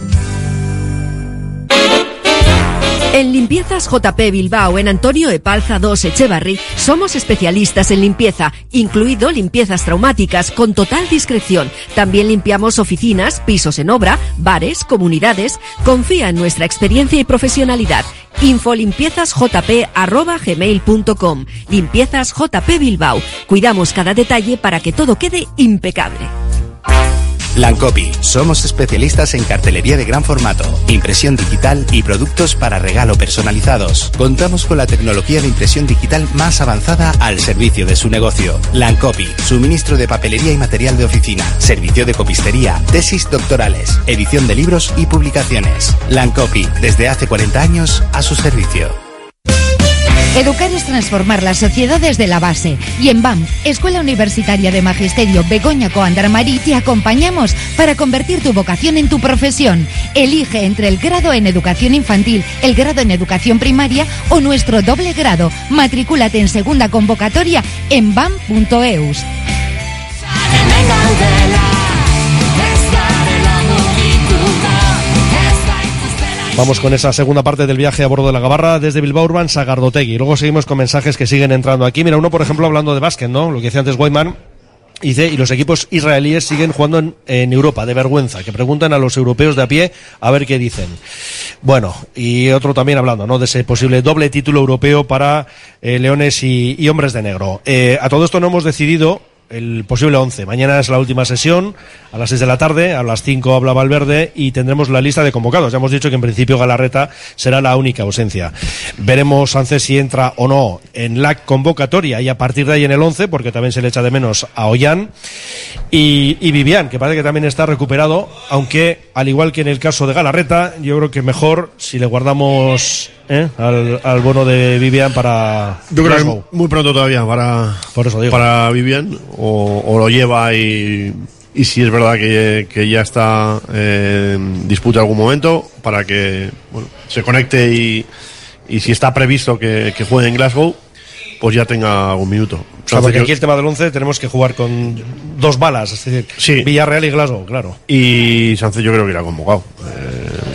En Limpiezas J P Bilbao, en Antonio Epalza dos Echevarri, somos especialistas en limpieza, incluido limpiezas traumáticas con total discreción. También limpiamos oficinas, pisos en obra, bares, comunidades. Confía en nuestra experiencia y profesionalidad. infolimpiezasjp arroba gmail punto com. Limpiezas J P Bilbao. Cuidamos cada detalle para que todo quede impecable. Lancopi. Somos especialistas en cartelería de gran formato, impresión digital y productos para regalo personalizados. Contamos con la tecnología de impresión digital más avanzada al servicio de su negocio. Lancopi. Suministro de papelería y material de oficina, servicio de copistería, tesis doctorales, edición de libros y publicaciones. Lancopi. Desde hace cuarenta años a su servicio. Educar es transformar la sociedad desde la base. Y en B A M, Escuela Universitaria de Magisterio Begoña Coandarmarí, te acompañamos para convertir tu vocación en tu profesión. Elige entre el grado en educación infantil, el grado en educación primaria o nuestro doble grado. Matricúlate en segunda convocatoria en bam punto eus. Vamos con esa segunda parte del viaje a bordo de la Gabarra desde Bilbao Urban Sagardotegui. Luego seguimos con mensajes que siguen entrando aquí. Mira, uno por ejemplo hablando de básquet, ¿no? Lo que decía antes Guayman. Dice, y los equipos israelíes siguen jugando en, en Europa, de vergüenza, que preguntan a los europeos de a pie a ver qué dicen. Bueno, y otro también hablando, ¿no?, de ese posible doble título europeo para eh, Leones y, y Hombres de Negro. Eh, a todo esto no hemos decidido el posible once. Mañana es la última sesión, a las seis de la tarde, a las cinco habla Valverde y tendremos la lista de convocados. Ya hemos dicho que en principio Galarreta será la única ausencia. Veremos, Sánchez, si entra o no en la convocatoria y a partir de ahí en el once, porque también se le echa de menos a Ollán y, y Vivian, que parece que también está recuperado, aunque al igual que en el caso de Galarreta, yo creo que mejor si le guardamos ¿eh? al, al bono de Vivian para yo creo que muy pronto todavía para, por eso digo. para Vivian. O, o lo lleva y, y si es verdad que, que ya está eh, en disputa algún momento para que bueno, se conecte y, y si está previsto que, que juegue en Glasgow, pues ya tenga un minuto. O sea, porque aquí el tema del once tenemos que jugar con dos balas, es decir, sí. Villarreal y Glasgow, claro. Y Sánchez yo creo que irá convocado. Eh,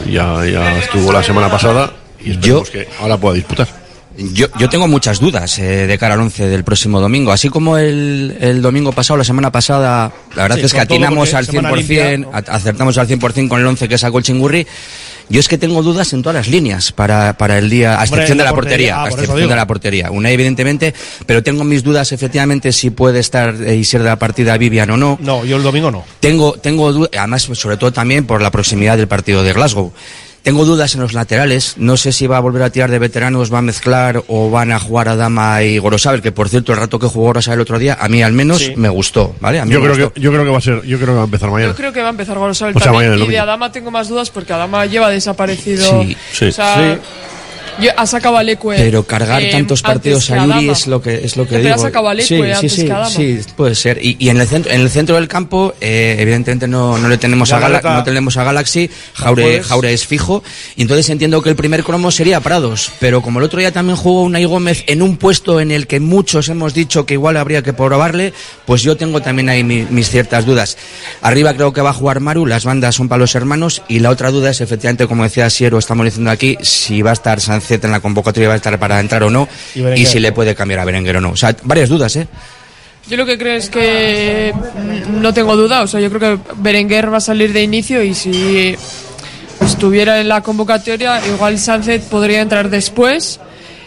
ya, ya estuvo la semana pasada y esperemos que ahora pueda disputar. Yo, yo tengo muchas dudas eh, de cara al once del próximo domingo. Así como el, el domingo pasado, la semana pasada, la verdad sí, es que atinamos al cien por ciento, limpia, ¿no? acertamos al cien por ciento con el once que sacó el Chingurri. Yo es que tengo dudas en todas las líneas para, para el día, a excepción Hombre, de la portería, portería ah, a excepción de la portería. Una evidentemente, pero tengo mis dudas efectivamente si puede estar eh, y ser de la partida Vivian o no. No, yo el domingo no. Tengo, tengo dudas, además sobre todo también por la proximidad del partido de Glasgow. Tengo dudas en los laterales, no sé si va a volver a tirar de veteranos, va a mezclar o van a jugar Adama y Gorosabel, que por cierto el rato que jugó Gorosabel el otro día, a mí al menos sí. me gustó, ¿vale? A mí yo, me creo gustó. Que, yo creo que va a ser, yo creo que va a empezar mañana. Yo creo que va a empezar Gorosabel o sea, también, y de Adama tengo más dudas porque Adama lleva desaparecido. Sí, sí. O sea, sí. Yo, ha sacado a Leque. Pero cargar eh, tantos partidos a Yuri es lo que es lo que pero digo. ha sacado a Leque sí, antes sí, sí, que Adama. Sí, puede ser. Y, y en el centro, en el centro del campo, eh, evidentemente no, no le tenemos a Gala, no tenemos a Galaxy. Jaure, Jaure es fijo. Y entonces entiendo que el primer cromo sería Prados. Pero como el otro día también jugó Unai Gómez en un puesto en el que muchos hemos dicho que igual habría que probarle, pues yo tengo también ahí mi, mis ciertas dudas. Arriba creo que va a jugar Maru, las bandas son para los hermanos. Y la otra duda es efectivamente, como decía Siero, estamos diciendo aquí, si va a estar Sancet en la convocatoria, va a estar para entrar o no, y, y si le puede cambiar a Berenguer o no. O sea, varias dudas, ¿eh? Yo lo que creo es que no tengo duda, o sea, yo creo que Berenguer va a salir de inicio y si estuviera en la convocatoria, igual Sánchez podría entrar después.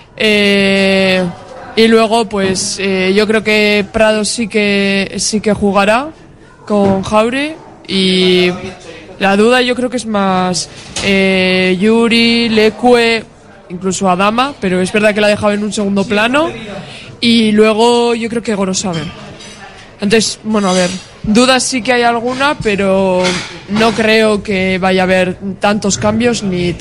Eh, y luego, pues, eh, yo creo que Prado sí que sí que jugará con Jaure y la duda yo creo que es más eh, Yuri, Leque, incluso Adama, pero es verdad que la ha dejado en un segundo plano. Y luego yo creo que Gorosabel. Entonces, bueno, a ver, dudas sí que hay alguna, pero no creo que vaya a haber tantos cambios ni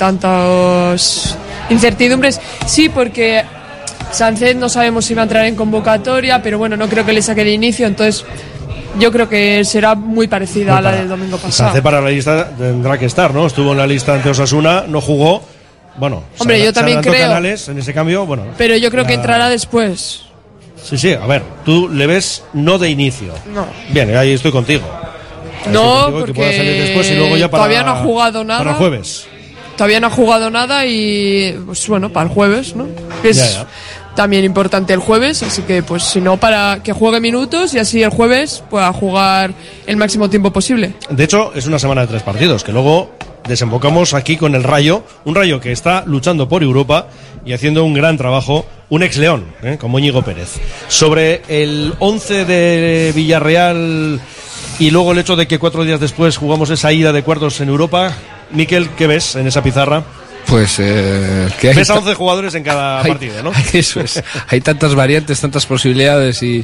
tantas incertidumbres. Sí, porque Sánchez no sabemos si va a entrar en convocatoria, pero bueno, no creo que le saque de inicio, entonces yo creo que será muy parecida bueno, a la del domingo pasado. Sánchez para la lista tendrá que estar, ¿no? Estuvo en la lista ante Osasuna, no jugó. Bueno, hombre, se, yo también creo. Canales en ese cambio, bueno. Pero yo creo la... que entrará después. Sí, sí, a ver, tú le ves no de inicio. No. Bien, ahí estoy contigo. Ahí no, estoy contigo, porque que pueda salir después y luego ya para, todavía no ha jugado nada. Para el jueves. Todavía no ha jugado nada y, pues bueno, para el jueves, ¿no? Que es ya, ya. también importante el jueves, así que, pues si no, para que juegue minutos y así el jueves pueda jugar el máximo tiempo posible. De hecho, es una semana de tres partidos, que luego desembocamos aquí con el Rayo, un Rayo que está luchando por Europa y haciendo un gran trabajo, un ex León, ¿eh? como Íñigo Pérez. Sobre el once de Villarreal y luego el hecho de que cuatro días después jugamos esa ida de cuartos en Europa, Miquel, ¿qué ves en esa pizarra? Pues eh, que hay ves a once jugadores en cada hay, partido, ¿no? Eso es, hay tantas variantes, tantas posibilidades y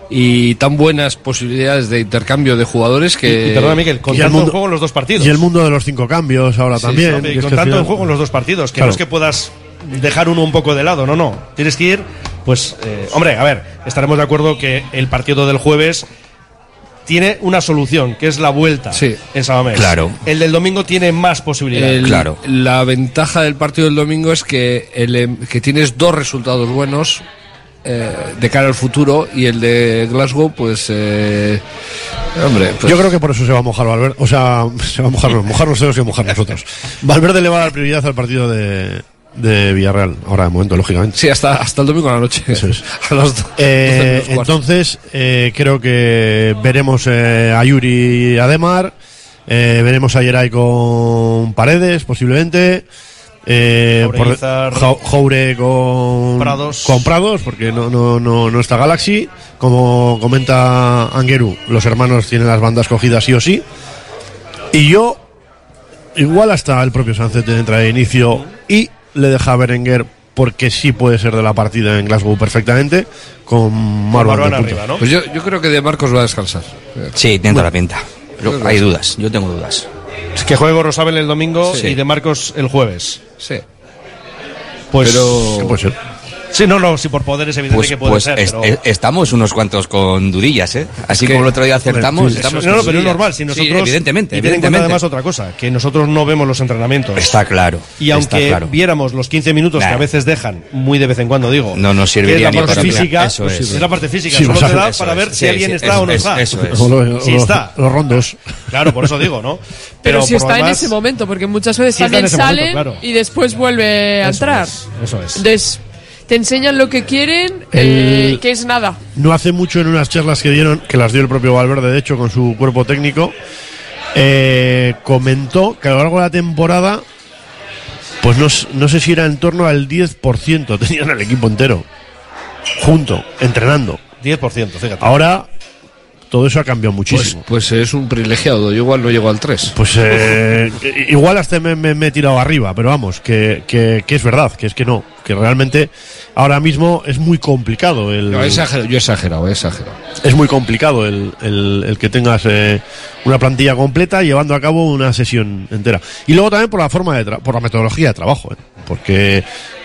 y tan buenas posibilidades de intercambio de jugadores que... Y, y perdona, Miguel, con tanto mundo, en juego en los dos partidos. Y el mundo de los cinco cambios ahora sí, también. Sí, y con tanto final... en juego en los dos partidos, que claro. no es que puedas dejar uno un poco de lado, no, no. Tienes que ir, pues, eh, hombre, a ver, estaremos de acuerdo que el partido del jueves tiene una solución, que es la vuelta sí, en Samamés. Claro. El del domingo tiene más posibilidades. El, claro. La ventaja del partido del domingo es que, el, que tienes dos resultados buenos de cara al futuro, y el de Glasgow pues eh, hombre pues... yo creo que por eso se va a mojar Valverde, o sea, se va a mojar, mojar los dedos y mojar nosotros. Valverde le va a dar prioridad al partido de, de Villarreal ahora de momento, lógicamente. Sí, hasta, hasta el domingo a la noche. Eso es. A las eh, entonces eh, creo que veremos eh, a Yuri y a Demar, eh, veremos a Yeray con Paredes posiblemente. Eh, por, Jaure con Prados. con Prados, porque no, no, no, no está Galaxy. Como comenta Angueru, los hermanos tienen las bandas cogidas sí o sí. Y yo, igual hasta el propio Sánchez entra de inicio y le deja a Berenguer, porque sí puede ser de la partida en Glasgow perfectamente, con Marwan arriba, ¿no? Pues yo, yo creo que De Marcos va a descansar. Sí, tiene toda la pinta. Lo, hay dudas, yo tengo dudas. Es que juego Rosabel el domingo sí. y De Marcos el jueves. Sí. Pues pero puede ser. Sí, no, no, si por poder es evidente Pues, que puede pues ser. es- pero... es- estamos unos cuantos con dudillas, ¿eh? Así Que- como el otro día acertamos, Sí, estamos no, con no, pero es dudillas. normal. Si nosotros, Sí, evidentemente, y ten en cuenta evidentemente. además otra cosa, que nosotros no vemos los entrenamientos. Está claro. Y está aunque claro. viéramos los quince minutos Nah. que a veces dejan, muy de vez en cuando digo, No nos que es serviría la ni parte para física, Eso es. es la parte física, Sí, solo vas te a- da eso para es. ver si Sí, alguien sí, está eso o no es, está. eso es. O lo- Si o lo- está. Los rondos. Claro, por eso digo, ¿no? Pero, si por lo está en demás, ese momento, porque muchas veces sí está en también ese sale momento, claro. y después vuelve a Eso entrar. es, eso es. Entonces, te enseñan lo que quieren, El- eh, que es nada. No hace mucho, en unas charlas que dieron, que las dio el propio Valverde, de hecho, con su cuerpo técnico, eh, comentó que a lo largo de la temporada, pues no, s- no sé si era en torno al diez por ciento tenían el equipo entero, junto, entrenando. diez por ciento, fíjate. Ahora, todo eso ha cambiado Pues, muchísimo. pues es un privilegiado, yo igual no llego al tres. Pues eh, igual hasta me, me- me he tirado arriba, pero vamos, que, que, que es verdad, que es que no, que realmente ahora mismo es muy complicado el... No, he exagerado, yo he exagerado, he exagerado. Es muy complicado el, el- el que tengas eh, una plantilla completa llevando a cabo una sesión entera. Y luego también por la forma de tra- por la metodología de trabajo, ¿eh? Porque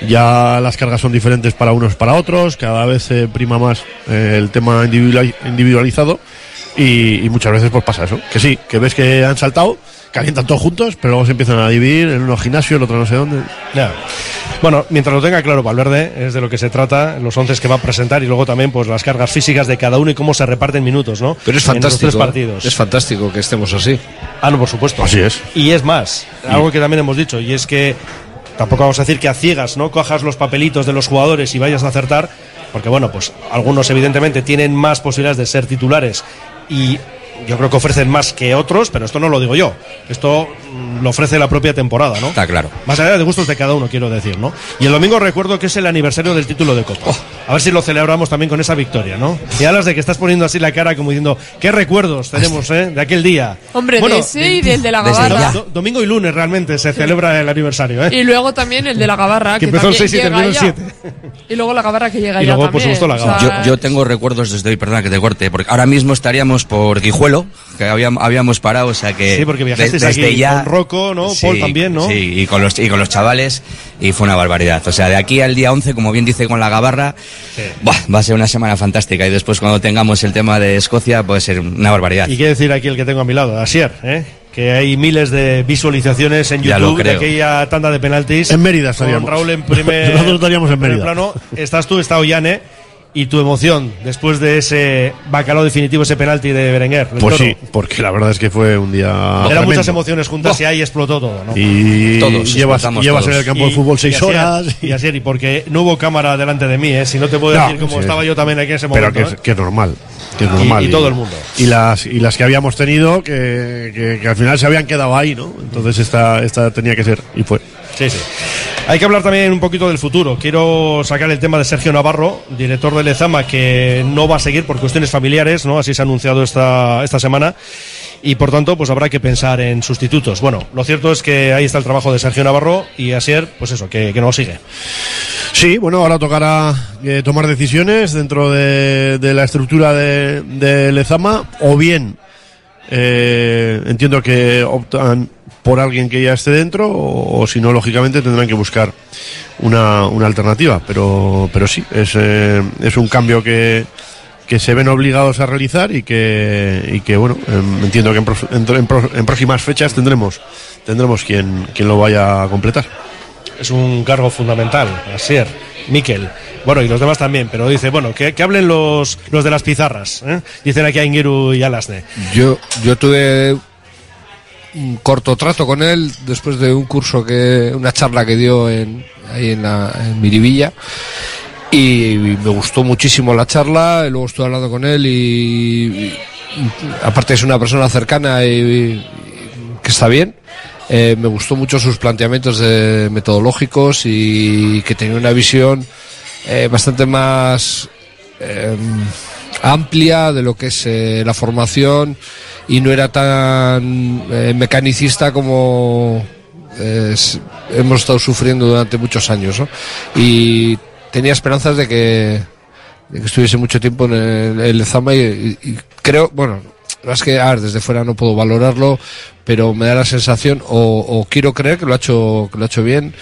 ya las cargas son diferentes para unos para otros, cada vez se prima más eh, el tema individual- individualizado y, y muchas veces pues pasa eso, que sí, que ves que han saltado, calientan todos juntos, pero luego se empiezan a dividir, en uno gimnasio, el otro no sé dónde. Ya. Bueno, mientras lo tenga claro Valverde, es de lo que se trata, los once que va a presentar y luego también pues las cargas físicas de cada uno y cómo se reparten minutos, ¿no? Pero es En los fantástico. tres partidos. Es fantástico que estemos así. Ah, no, por supuesto. Así es. Y es más, algo que también hemos dicho, y es que tampoco vamos a decir que a ciegas, ¿no? Cojas los papelitos de los jugadores y vayas a acertar, porque bueno, pues algunos evidentemente tienen más posibilidades de ser titulares y yo creo que ofrecen más que otros, pero esto no lo digo yo. Esto mm, lo ofrece la propia temporada, ¿no? Está claro. Más allá de gustos de cada uno, quiero decir, ¿no? Y el domingo recuerdo que es el aniversario del título de Copa. A ver si lo celebramos también con esa victoria, ¿no? Y hablas de que estás poniendo así la cara como diciendo, ¿qué recuerdos tenemos, eh? De aquel día. Hombre, de ese y del de la desde Gabarra. ya. Do- domingo y lunes realmente se celebra el aniversario, ¿eh? Y luego también el de la Gabarra, Que que, empezó el también seis y llega terminó el ya. siete. Y luego la Gabarra que llega Y ya luego, por también. supuesto, la O sea, Yo, yo tengo recuerdos desde hoy, perdona que te corte, porque ahora mismo estaríamos por Guijuelo, que habíamos, habíamos parado, o sea que Sí, porque viajasteis de- aquí desde ya, con Rocco, ¿no? Sí, Paul también, ¿no? Sí, y con los y con los chavales y fue una barbaridad. O sea, de aquí al día once, como bien dice con la Gabarra, buah, va a ser una semana fantástica y después cuando tengamos el tema de Escocia puede ser una barbaridad. Y qué decir aquí el que tengo a mi lado, Asier, ¿eh? Que hay miles de visualizaciones en Ya lo YouTube de creo. aquella tanda de penaltis. En Mérida Con estaríamos. Raúl en primer, Nosotros estaríamos en primer Mérida. plano. Estás tú, está Ollane. Y tu emoción después de ese bacalao definitivo, ese penalti de Berenguer. del Pues Toro. sí, porque la verdad es que fue un día Eran tremendo. muchas emociones juntas y ahí explotó todo, ¿no? Y Todos, llevas, explotamos llevas todos. en el campo de Y- fútbol y seis Asier, horas. Y así, y porque no hubo cámara delante de mí, ¿eh? Si no te puedo No, decir cómo sí. estaba yo también aquí en ese Pero momento. que, ¿eh? es- que es normal. Que es Y- normal. y todo el mundo. Y las, y las que habíamos tenido que, que, que al final se habían quedado ahí, ¿no? Entonces esta, esta tenía que ser. Y fue. Sí, sí. Hay que hablar también un poquito del futuro. Quiero sacar el tema de Sergio Navarro, director de Lezama, que no va a seguir por cuestiones familiares, ¿no? Así se ha anunciado esta, esta semana. Y por tanto, pues habrá que pensar en sustitutos. Bueno, lo cierto es que ahí está el trabajo de Sergio Navarro y Asier, pues eso, que, que no lo sigue. Sí, bueno, ahora tocará eh, tomar decisiones dentro de, de la estructura de, de Lezama, o bien eh, entiendo que optan por alguien que ya esté dentro, o, o si no, lógicamente tendrán que buscar una, una alternativa. Pero, pero sí, es, eh, es un cambio que, que se ven obligados a realizar y que, y que bueno, em, entiendo que en, pro- en, en pro- en próximas fechas tendremos, tendremos quien, quien lo vaya a completar. Es un cargo fundamental, Asier, Miquel. Bueno, y los demás también, pero dice, bueno, que, que hablen los, los de las pizarras, ¿eh? Dicen aquí a Ingiru y a Lasne. Yo, yo tuve un corto trato con él después de un curso que, una charla que dio en, ahí en, la, en Miribilla, y me gustó muchísimo la charla, y luego estuve hablando con él y, y aparte es una persona cercana y, y que está bien. Eh, me gustó mucho sus planteamientos de metodológicos y que tenía una visión eh, bastante más eh, amplia de lo que es eh, la formación y no era tan eh, mecanicista como eh, s- hemos estado sufriendo durante muchos años, ¿no? Y tenía esperanzas de que, de que estuviese mucho tiempo en el, el Lezama y, y- y creo, bueno, es que a ver, desde fuera no puedo valorarlo, pero me da la sensación o, o quiero creer que lo ha hecho que lo ha hecho bien,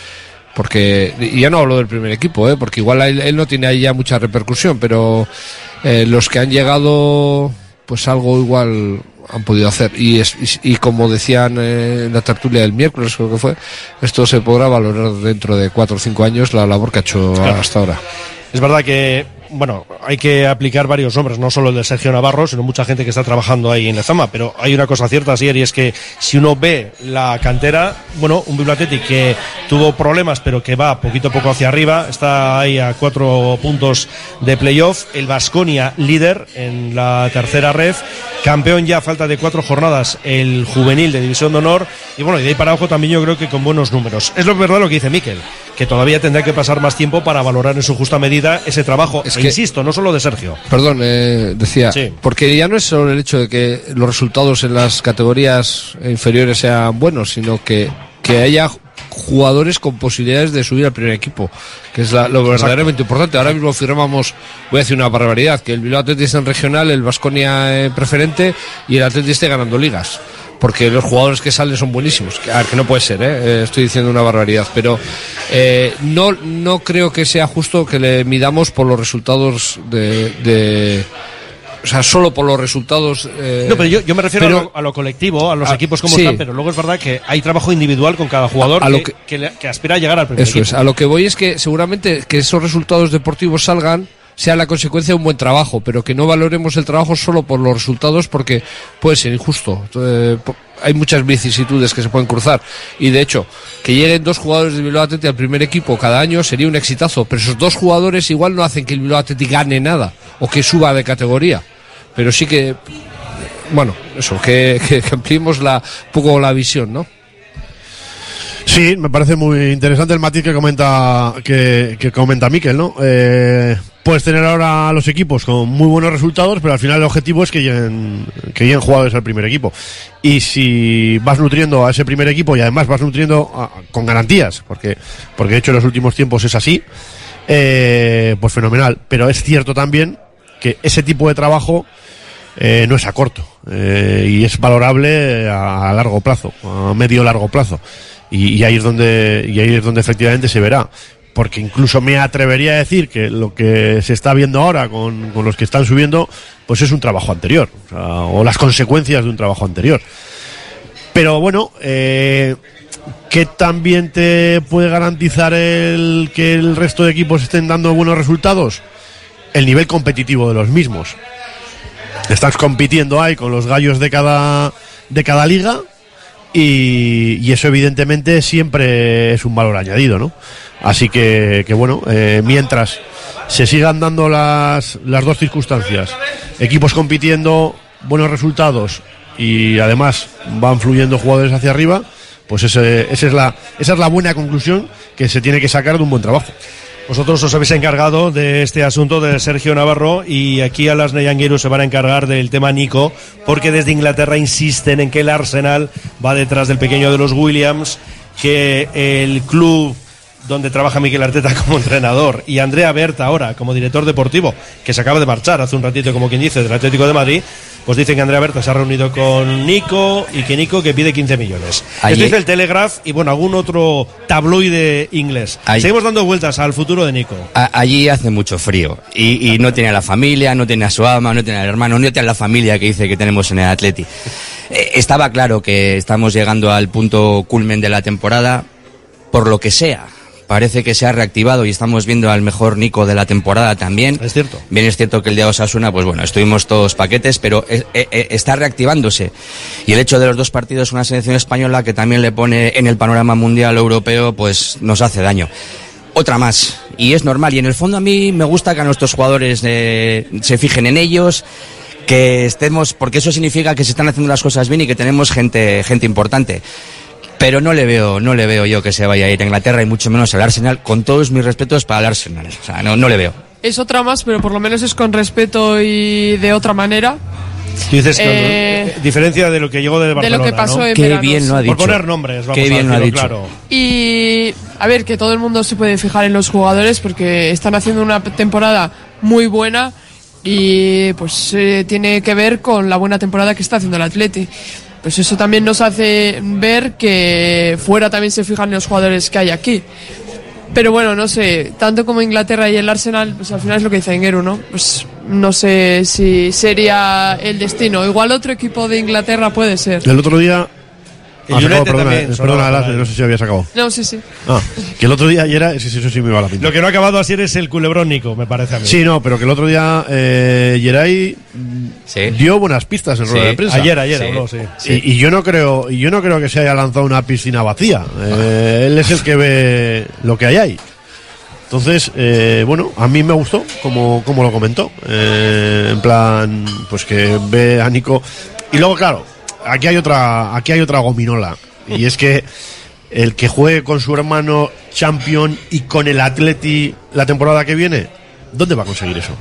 porque, y ya no hablo del primer equipo, ¿eh? Porque igual él, él no tiene ahí ya mucha repercusión, pero eh, los que han llegado, pues algo igual han podido hacer. Y, es, y, y como decían eh, en la tertulia del miércoles, creo que fue, esto se podrá valorar dentro de cuatro o cinco años la labor que ha hecho claro. hasta ahora. Es verdad que, bueno, hay que aplicar varios nombres, no solo el de Sergio Navarro, sino mucha gente que está trabajando ahí en Lezama, pero hay una cosa cierta, Asier, y es que si uno ve la cantera, bueno, un Bilbao Athletic que tuvo problemas, pero que va poquito a poco hacia arriba, está ahí a cuatro puntos de playoff, el Baskonia líder en la tercera ref, campeón ya a falta de cuatro jornadas, el juvenil de División de Honor, y bueno, y de ahí para abajo también yo creo que con buenos números. Es lo verdad lo que dice Mikel, que todavía tendrá que pasar más tiempo para valorar en su justa medida ese trabajo, es que, insisto, no solo de Sergio. Perdón, eh, decía, sí. Porque ya no es solo el hecho de que los resultados en las categorías inferiores sean buenos, sino que, que haya jugadores con posibilidades de subir al primer equipo, que es la, lo verdaderamente Exacto. importante. Ahora mismo firmamos, voy a decir una barbaridad, que el Bilbao Athletic esté en regional, el Baskonia eh, preferente y el Athletic esté ganando ligas. Porque los jugadores que salen son buenísimos. A ver, que no puede ser, ¿eh? Eh, estoy diciendo una barbaridad, pero eh, no, no creo que sea justo que le midamos por los resultados de... de o sea, solo por los resultados... Eh, no, pero yo, yo me refiero pero, a, lo, a lo colectivo, a los a, equipos como sí. están, pero luego es verdad que hay trabajo individual con cada jugador a, a que, que, que, le, que aspira a llegar al primer eso equipo. Es, a lo que voy es que seguramente que esos resultados deportivos salgan sea la consecuencia de un buen trabajo, pero que no valoremos el trabajo solo por los resultados porque puede ser injusto. Eh, hay muchas vicisitudes que se pueden cruzar y de hecho que lleguen dos jugadores de Bilbao Athletic al primer equipo cada año sería un exitazo, pero esos dos jugadores igual no hacen que el Bilbao Athletic gane nada o que suba de categoría, pero sí que, bueno, eso, que, que, que ampliemos la, un poco la visión, ¿no? Sí, me parece muy interesante el matiz que comenta que, que comenta Mikel, ¿no? Eh, puedes tener ahora a los equipos con muy buenos resultados, pero al final el objetivo es que lleguen, que lleguen jugadores al primer equipo. Y si vas nutriendo a ese primer equipo y además vas nutriendo a, con garantías, porque, porque de hecho en los últimos tiempos es así, eh, pues fenomenal. Pero es cierto también que ese tipo de trabajo eh, no es a corto eh, y es valorable a, a largo plazo, a medio largo plazo. Y, y ahí es donde y ahí es donde efectivamente se verá, porque incluso me atrevería a decir que lo que se está viendo ahora con, con los que están subiendo pues es un trabajo anterior, o sea, o las consecuencias de un trabajo anterior. Pero bueno, eh, ¿qué también te puede garantizar el que el resto de equipos estén dando buenos resultados? El nivel competitivo de los mismos. Estás compitiendo ahí con los gallos de cada de cada liga. Y, y eso evidentemente siempre es un valor añadido, ¿no? Así que, que bueno, eh, mientras se sigan dando las, las dos circunstancias, equipos compitiendo, buenos resultados y además van fluyendo jugadores hacia arriba, pues ese, esa es la, esa es la buena conclusión que se tiene que sacar de un buen trabajo. Vosotros os habéis encargado de este asunto de Sergio Navarro y aquí a las Neyangueros se van a encargar del tema Nico, porque desde Inglaterra insisten en que el Arsenal va detrás del pequeño de los Williams, que el club donde trabaja Mikel Arteta como entrenador y Andrea Berta ahora como director deportivo, que se acaba de marchar hace un ratito, como quien dice, del Atlético de Madrid, pues dicen que Andrea Berta se ha reunido con Nico y que Nico que pide quince millones. Allí... Esto dice el Telegraph y bueno, algún otro tabloide inglés. Allí... Seguimos dando vueltas al futuro de Nico. A- allí hace mucho frío y, y no tiene a la familia, no tiene a su ama, no tiene al hermano, no tiene a la familia que dice que tenemos en el Atleti. Eh, estaba claro que estamos llegando al punto culmen de la temporada, por lo que sea. Parece que se ha reactivado y estamos viendo al mejor Nico de la temporada también. Es cierto. Bien es cierto que el día de Osasuna, pues bueno, estuvimos todos paquetes, pero eh, eh, está reactivándose. Y el hecho de los dos partidos, una selección española que también le pone en el panorama mundial europeo, pues nos hace daño. Otra más. Y es normal. Y en el fondo a mí me gusta que a nuestros jugadores eh, se fijen en ellos, que estemos, porque eso significa que se están haciendo las cosas bien y que tenemos gente, gente importante. Pero no le veo, no le veo yo que se vaya a ir a Inglaterra y mucho menos al Arsenal, con todos mis respetos para el Arsenal. O sea, no, no le veo. Es otra más, pero por lo menos es con respeto y de otra manera. Tú dices que eh, no, diferencia de lo que llegó de Barcelona, de lo que pasó ¿no? en Qué verano, bien lo ha dicho. Por poner nombres, vamos Qué a bien lo ha decirlo, dicho. claro. Y a ver, que todo el mundo se puede fijar en los jugadores porque están haciendo una temporada muy buena y pues eh, tiene que ver con la buena temporada que está haciendo el Atleti. Pues eso también nos hace ver que fuera también se fijan en los jugadores que hay aquí. Pero bueno, no sé, tanto como Inglaterra y el Arsenal, pues al final es lo que dice Engeru, ¿no? Pues no sé si sería el destino. Igual otro equipo de Inglaterra puede ser. El otro día... El Ah, se acabó, United perdona, también, eh, sonaba perdona, por Alas, ahí. no sé si habías acabado. No, sí, sí. Ah, que el otro día ya era... Sí, sí, eso sí me iba a la pinta. Lo que no ha acabado así es el culebrón Nico, me parece a mí. Sí, no, pero que el otro día eh, Geray Sí. dio buenas pistas en Sí. rueda de prensa. Ayer, ayer Sí. habló, sí. Y, y yo no creo y yo no creo que se haya lanzado una piscina vacía. Eh, él es el que ve lo que hay ahí. Entonces, eh, bueno, a mí me gustó como, como lo comentó. Eh, en plan, pues que ve a Nico. Y luego, claro, aquí hay otra, aquí hay otra gominola. Y es que el que juegue con su hermano Champion y con el Atleti la temporada que viene, ¿dónde va a conseguir eso?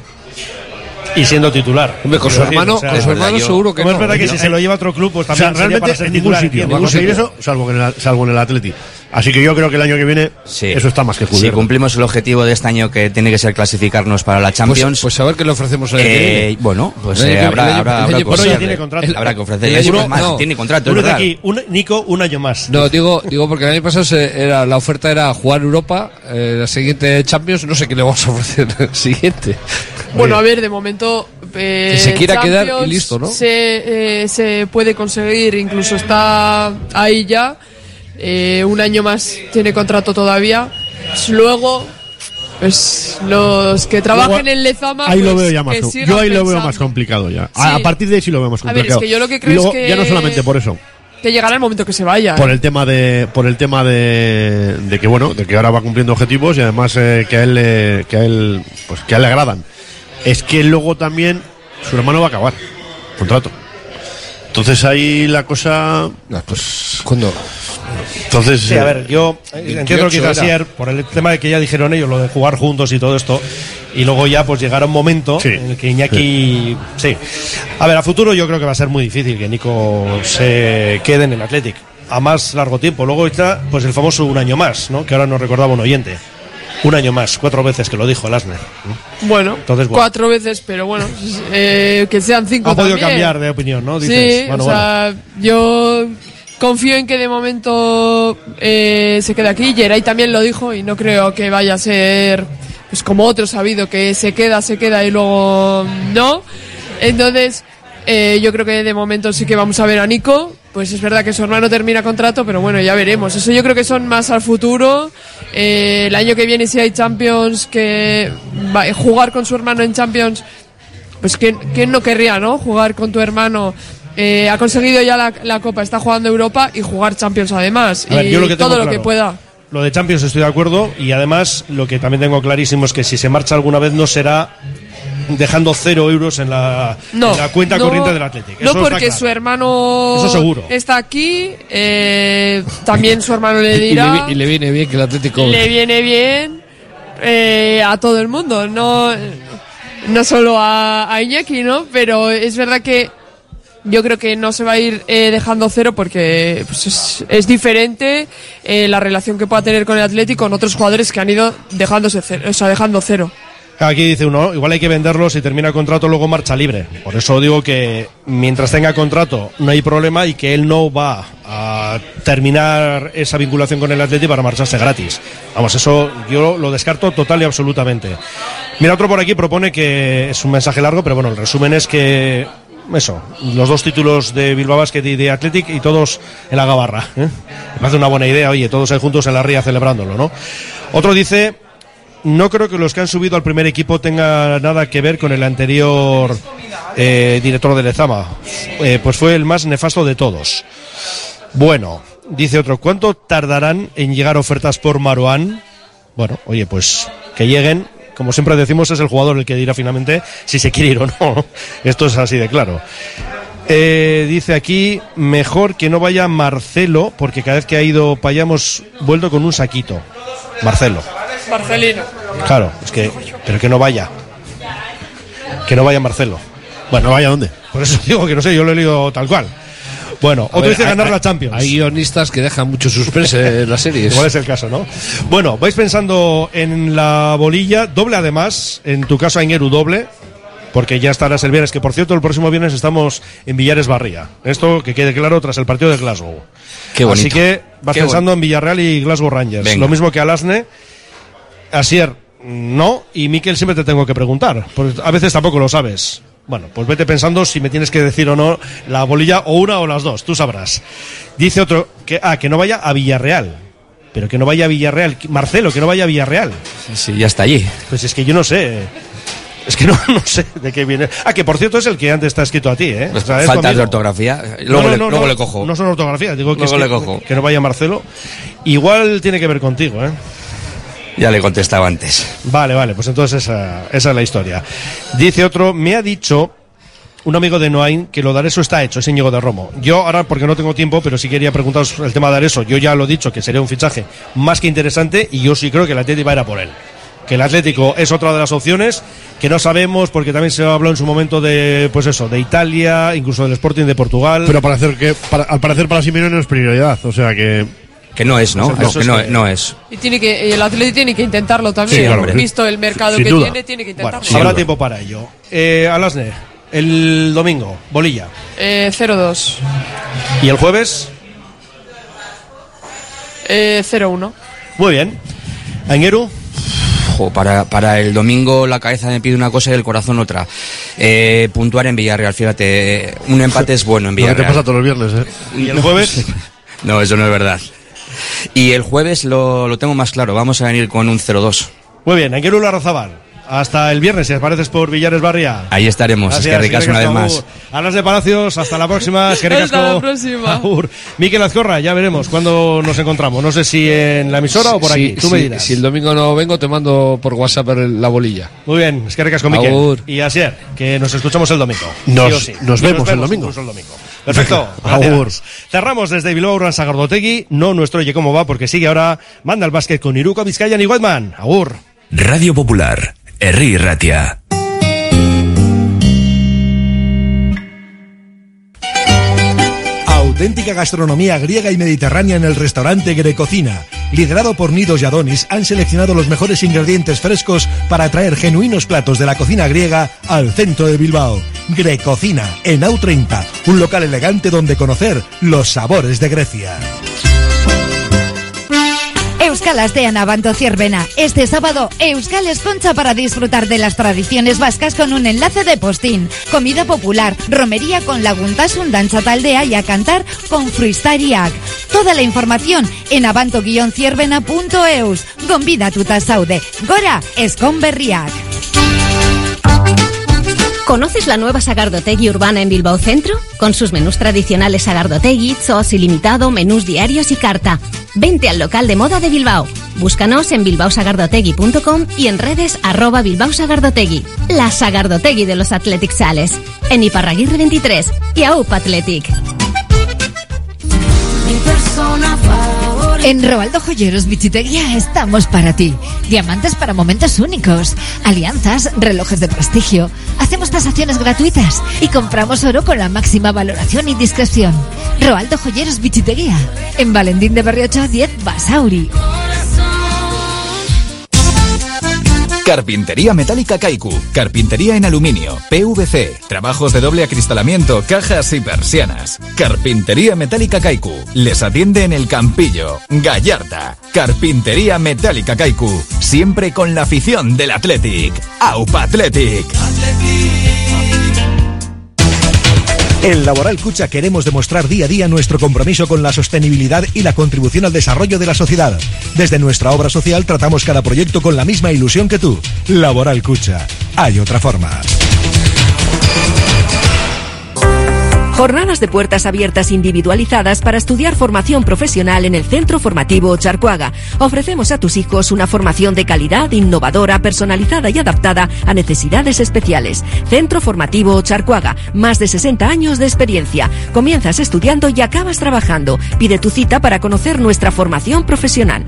Y siendo titular. Hombre, con su Quiero decir, hermano, o sea, con su hermano yo- seguro que Como no. es verdad que Yo- si se lo lleva a otro club, pues O sea, también sería realmente para ser en ningún titular, sitio entiendo. va a Ningún conseguir sitio. eso, salvo en, el, salvo en el Atleti. Así que yo creo que el año que viene Sí. eso está más que Si cubierto. cumplimos el objetivo de este año que tiene que ser clasificarnos para la Champions, Pues, pues a ver qué le ofrecemos el año que eh, viene. bueno, pues El año eh, que- habrá, el año- habrá, el habrá año que Bueno, ya ofrecerle. tiene contrato. Habrá que ofrecerle. El Es año- más, no. tiene contrato, es Uno de verdad. aquí, un, Nico, un año más. No, digo, digo porque el año pasado se- era, la oferta era jugar Europa, eh, la siguiente Champions, no sé qué le vamos a ofrecer el siguiente. Bueno, a ver, de momento. eh, Que se quiera quedar y Champions listo, ¿no? Se, eh, se puede conseguir, incluso está ahí ya. Eh, un año más tiene contrato todavía. Luego, pues los que trabajen Luego, en Lezama. Ahí lo pues, veo ya más. que com- sigan Yo ahí lo veo pensando más complicado ya. Sí. A, a partir de ahí sí lo veo más A ver, es complicado. que yo lo que Y creo luego, es que- ya no solamente por eso, que llegará el momento que se vaya. por ¿eh? el tema de, por el tema de, de que bueno, de que ahora va cumpliendo objetivos y además eh, que a él, le- que a él, pues que a él le agradan. Es que luego también su hermano va a acabar contrato. Entonces ahí la cosa, pues ¿Cuándo? entonces Sí, a ver, yo eh, entiendo lo que dice era. Asier por el tema de que ya dijeron ellos, lo de jugar juntos y todo esto. Y luego ya pues llegará un momento Sí. en el que Iñaki... Sí. A ver, a futuro yo creo que va a ser muy difícil que Nico se quede en el Athletic a más largo tiempo. Luego está pues el famoso un año más, ¿no? Que ahora nos recordaba un oyente. Un año más, cuatro veces que lo dijo el Asner. Bueno, Entonces, bueno. cuatro veces, pero bueno, eh, que sean cinco Ha podido también. cambiar de opinión, ¿no? Dices, Sí, bueno, o sea, yo confío en que de momento eh, se quede aquí. Geray también lo dijo y no creo que vaya a ser pues como otros ha habido, que se queda, se queda y luego no. Entonces, eh, yo creo que de momento sí que vamos a ver a Nico. Pues es verdad que su hermano termina contrato, pero bueno, ya veremos. Eso yo creo que son más al futuro. Eh, el año que viene, si hay Champions, que va, jugar con su hermano en Champions, pues ¿quién, quién no querría, no? Jugar con tu hermano. Eh, ha conseguido ya la, la Copa, está jugando Europa y jugar Champions además. A ver, y yo lo que tengo todo lo claro, que pueda. Lo de Champions estoy de acuerdo y además lo que también tengo clarísimo es que si se marcha alguna vez no será dejando cero euros en la, No, en la cuenta no, corriente del Athletic. No, Eso está porque claro. su hermano Eso seguro. está aquí. eh, también su hermano le Y, y le, dirá. vi- y le viene bien que el Atlético. Le viene bien eh, a todo el mundo, no, no solo a, a Iñaki, ¿no? Pero es verdad que yo creo que no se va a ir eh, dejando cero porque pues es, es diferente eh, la relación que pueda tener con el Atlético con otros jugadores que han ido dejándose cero, o sea, dejando cero. Aquí dice uno, igual hay que venderlo, si termina el contrato luego marcha libre. Por eso digo que mientras tenga contrato no hay problema y que él no va a terminar esa vinculación con el Atleti para marcharse gratis. Vamos, eso yo lo descarto total y absolutamente. Mira, otro por aquí propone que es un mensaje largo, pero bueno, el resumen es que eso, los dos títulos de Bilbao Basket y de Athletic y todos en la Gabarra. ¿eh? Me parece una buena idea, oye, todos ahí juntos en la ría celebrándolo, ¿no? Otro dice... No creo que los que han subido al primer equipo tengan nada que ver con el anterior eh, director de Lezama. Eh, pues fue el más nefasto de todos. Bueno, dice otro, ¿cuánto tardarán en llegar ofertas por Marouane? Bueno, oye, pues que lleguen. Como siempre decimos, es el jugador el que dirá finalmente si se quiere ir o no. Esto es así de claro. Eh, dice aquí, mejor que no vaya Marcelo, porque cada vez que ha ido para allá hemos vuelto con un saquito. Marcelo. Marcelino. Claro, es que, pero que no vaya. Que no vaya Marcelo. Bueno, ¿no vaya dónde? Por eso digo que no sé, yo lo he leído tal cual. Bueno, A otro ver, dice hay- ganar hay- la Champions. Hay guionistas que dejan mucho suspense en las series. Igual es el caso, ¿no? Bueno, vais pensando en la bolilla, doble además, en tu caso Aingeru doble, porque ya estarás el viernes, que por cierto el próximo viernes estamos en Villares Barría. Esto que quede claro tras el partido de Glasgow. Qué bonito. Así que vas Qué pensando bonito. en Villarreal y Glasgow Rangers. Venga. Lo mismo que Alasne. Asier, no, y Miquel siempre te tengo que preguntar, porque a veces tampoco lo sabes. Bueno, pues vete pensando si me tienes que decir o no la bolilla, o una o las dos, tú sabrás. Dice otro, que ah, que no vaya a Villarreal. Pero que no vaya a Villarreal. Marcelo, que no vaya a Villarreal. Sí, sí, ya está allí. Pues es que yo no sé. Es que no, no sé de qué viene. Ah, que por cierto es el que antes está escrito a ti, ¿eh? O sea, faltas de ortografía. Luego, no, no, le, no, luego no, le cojo. No son ortografía, digo que, luego es le que, cojo. que no vaya Marcelo. Igual tiene que ver contigo, ¿eh? Ya le contestaba antes. Vale, vale, pues entonces esa, esa es la historia. Dice otro, me ha dicho un amigo de Noain que lo de Areso está hecho, es Íñigo de Romo. Yo ahora, porque no tengo tiempo, pero sí quería preguntaros el tema de Areso. Yo ya lo he dicho, que sería un fichaje más que interesante, y yo sí creo que el Atlético va a ir a por él. Que el Atlético es otra de las opciones, que no sabemos, porque también se habló en su momento de, pues eso, de Italia, incluso del Sporting de Portugal. Pero parecer que, para, al parecer para Simeone no es prioridad, o sea que... Que no es, ¿no? O sea, no, eso que es no, que- no es. Y tiene que, y el Atlético tiene que intentarlo también. Sí, claro. Visto el mercado Sin que duda. tiene, tiene que intentarlo. Bueno, habrá tiempo para ello. Eh, Alasne, el domingo, bolilla. Eh, cero dos. ¿Y el jueves? Eh, cero uno. Muy bien. Angueru. Ojo, para, para el domingo la cabeza me pide una cosa y el corazón otra. Eh, puntuar en Villarreal, fíjate. Un empate es bueno en Lo que Villarreal. te pasa todos los viernes, ¿eh? ¿Y el jueves? No, eso no es verdad. Y el jueves lo, lo tengo más claro. Vamos a venir con un cero dos. Muy bien, Angueru Larrazabal. Hasta el viernes, si apareces por Villares Barria. Ahí estaremos. Es que ricas una vez más. Alas de Palacios, hasta la próxima. Es que ricasco. Hasta la próxima. Agur. Miquel Azcorra, ya veremos cuándo nos encontramos. No sé si en la emisora o por Sí, aquí. Tú sí, me dirás. Si el domingo no vengo, te mando por WhatsApp el- la bolilla. Muy bien, es que ricasco, Miquel. Agur. Y Asier, que nos escuchamos el domingo. Nos- Sí o sí. nos Y vemos el domingo. incluso el domingo. Perfecto. Gracias. Agur. Cerramos desde Bilbao Urban Sagardotegui. No nuestro Oye Cómo Va, porque sigue ahora Manda el Básquet con Iruko Vizcayan y Whiteman. Agur. Radio Popular, Herri Ratia. Auténtica gastronomía griega y mediterránea en el restaurante Grecocina. Liderado por Nidos y Adonis, han seleccionado los mejores ingredientes frescos para traer genuinos platos de la cocina griega al centro de Bilbao. Grecocina, en A U treinta, un local elegante donde conocer los sabores de Grecia. Euskal Astean Abanto Ciervena. Este sábado, Euskal Esconcha para disfrutar de las tradiciones vascas con un enlace de postín, comida popular, romería con laguntasun danza taldea y a cantar con Fruistariak. Toda la información en abanto guion ciervena punto eus. Gonbida tuta saude. Gora, Escon Berriak. ¿Conoces la nueva Sagardotegui urbana en Bilbao Centro? Con sus menús tradicionales Sagardotegui, Zoos ilimitado, menús diarios y carta. Vente al local de moda de Bilbao. Búscanos en bilbao sagardotegui punto com y en redes arroba Bilbao Sagardotegui. La Sagardotegui de los Athletic Sales. En Iparraguirre veintitrés y A U P Athletic. En Roaldo Joyeros Bichitería estamos para ti. Diamantes para momentos únicos, alianzas, relojes de prestigio. Hacemos tasaciones gratuitas y compramos oro con la máxima valoración y discreción. Roaldo Joyeros Bichitería. En Valentín de Berriocho diez Basauri. Carpintería Metálica Kaiku. Carpintería en aluminio, P V C, trabajos de doble acristalamiento, cajas y persianas. Carpintería Metálica Kaiku. Les atiende en el Campillo, Gallarta. Carpintería Metálica Kaiku. Siempre con la afición del Athletic. A U P Athletic. En Laboral Cucha queremos demostrar día a día nuestro compromiso con la sostenibilidad y la contribución al desarrollo de la sociedad. Desde nuestra obra social tratamos cada proyecto con la misma ilusión que tú. Laboral Cucha. Hay otra forma. Jornadas de puertas abiertas individualizadas para estudiar formación profesional en el Centro Formativo Charcuaga. Ofrecemos a tus hijos una formación de calidad, innovadora, personalizada y adaptada a necesidades especiales. Centro Formativo Charcuaga. Más de sesenta años de experiencia. Comienzas estudiando y acabas trabajando. Pide tu cita para conocer nuestra formación profesional.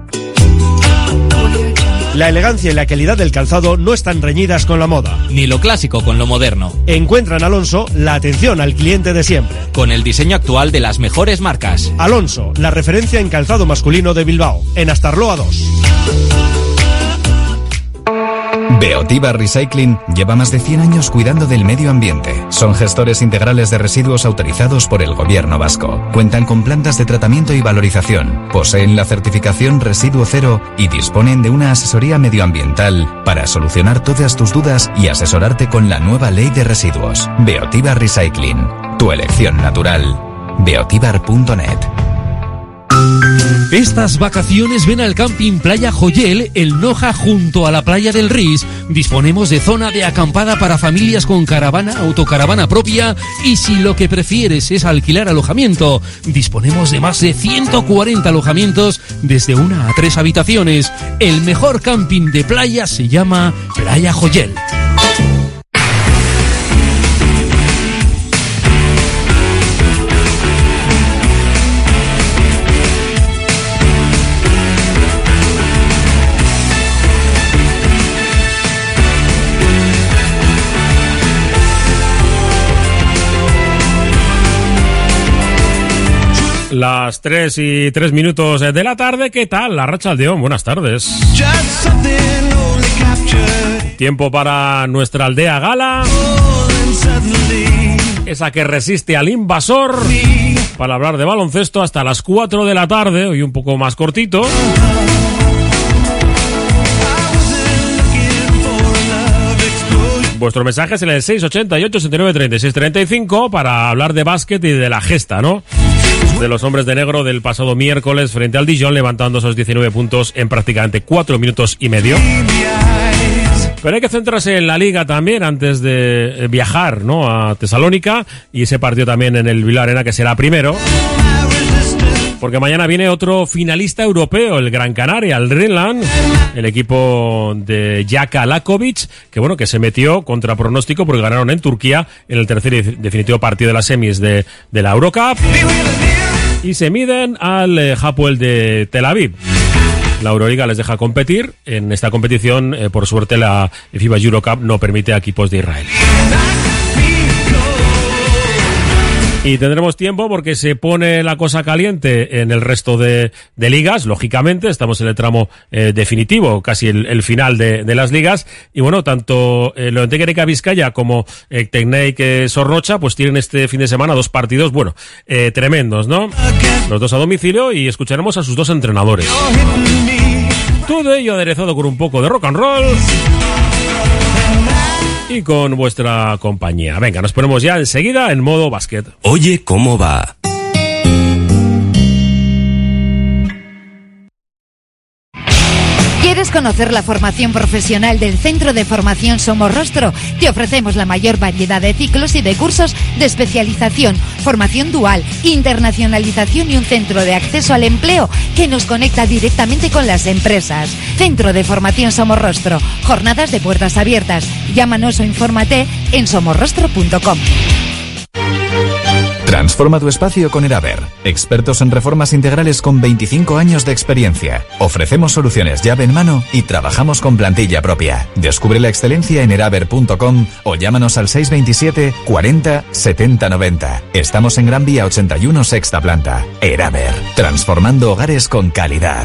La elegancia y la calidad del calzado no están reñidas con la moda. Ni lo clásico con lo moderno. Encuentra en Alonso la atención al cliente de siempre. Con el diseño actual de las mejores marcas. Alonso, la referencia en calzado masculino de Bilbao. En Astarloa dos. Beotíbar Recycling lleva más de cien años cuidando del medio ambiente. Son gestores integrales de residuos autorizados por el Gobierno vasco. Cuentan con plantas de tratamiento y valorización. Poseen la certificación Residuo Cero y disponen de una asesoría medioambiental para solucionar todas tus dudas y asesorarte con la nueva ley de residuos. Beotíbar Recycling. Tu elección natural. beotíbar punto net. Estas vacaciones ven al Camping Playa Joyel, el Noja, junto a la playa del Ris. Disponemos de zona de acampada para familias con caravana, autocaravana propia, y si lo que prefieres es alquilar alojamiento, disponemos de más de ciento cuarenta alojamientos desde una a tres habitaciones. El mejor camping de playa se llama Playa Joyel. Las tres y tres minutos de la tarde. ¿Qué tal? La Rachaldeón, buenas tardes. Tiempo para nuestra aldea gala, esa que resiste al invasor, para hablar de baloncesto hasta las cuatro de la tarde, hoy un poco más cortito. Vuestro mensaje es en el seis ochenta y ocho, sesenta y nueve, treinta y seis, treinta y cinco para hablar de básquet y de la gesta, ¿no? De los hombres de negro del pasado miércoles frente al Dijon, levantando esos diecinueve puntos en prácticamente cuatro minutos y medio. Pero hay que centrarse en la liga también antes de viajar, ¿no?, a Tesalónica, y ese partido también en el Bilbao Arena, que será primero. Porque mañana viene otro finalista europeo, el Gran Canaria, el Rheinland, el equipo de Jaka Lakovic, que bueno, que se metió contra pronóstico porque ganaron en Turquía en el tercer y definitivo partido de las semis de, de la Eurocup. Y se miden al eh, Hapoel de Tel Aviv. La Euroliga les deja competir. En esta competición, eh, por suerte, la FIBA Eurocup no permite a equipos de Israel. Y tendremos tiempo porque se pone la cosa caliente en el resto de, de ligas, lógicamente. Estamos en el tramo eh, definitivo, casi el, el final de, de las ligas. Y bueno, tanto eh, Loenteguereca Vizcaya como eh, Tecnaic eh, Sornocha pues tienen este fin de semana dos partidos, bueno, eh, tremendos, ¿no? Los dos a domicilio, y escucharemos a sus dos entrenadores. Todo ello aderezado con un poco de rock and roll y con vuestra compañía. Venga, nos ponemos ya enseguida en modo básquet. Oye, ¿cómo va? ¿Quieres conocer la formación profesional del Centro de Formación Somorrostro? Te ofrecemos la mayor variedad de ciclos y de cursos de especialización, formación dual, internacionalización y un centro de acceso al empleo que nos conecta directamente con las empresas. Centro de Formación Somorrostro. Jornadas de puertas abiertas. Llámanos o infórmate en somorrostro punto com. Transforma tu espacio con Eraber. Expertos en reformas integrales con veinticinco años de experiencia. Ofrecemos soluciones llave en mano y trabajamos con plantilla propia. Descubre la excelencia en eraber punto com o llámanos al seis veintisiete, cuarenta, setenta, noventa. Estamos en Gran Vía ochenta y uno, sexta planta. Eraber. Transformando hogares con calidad.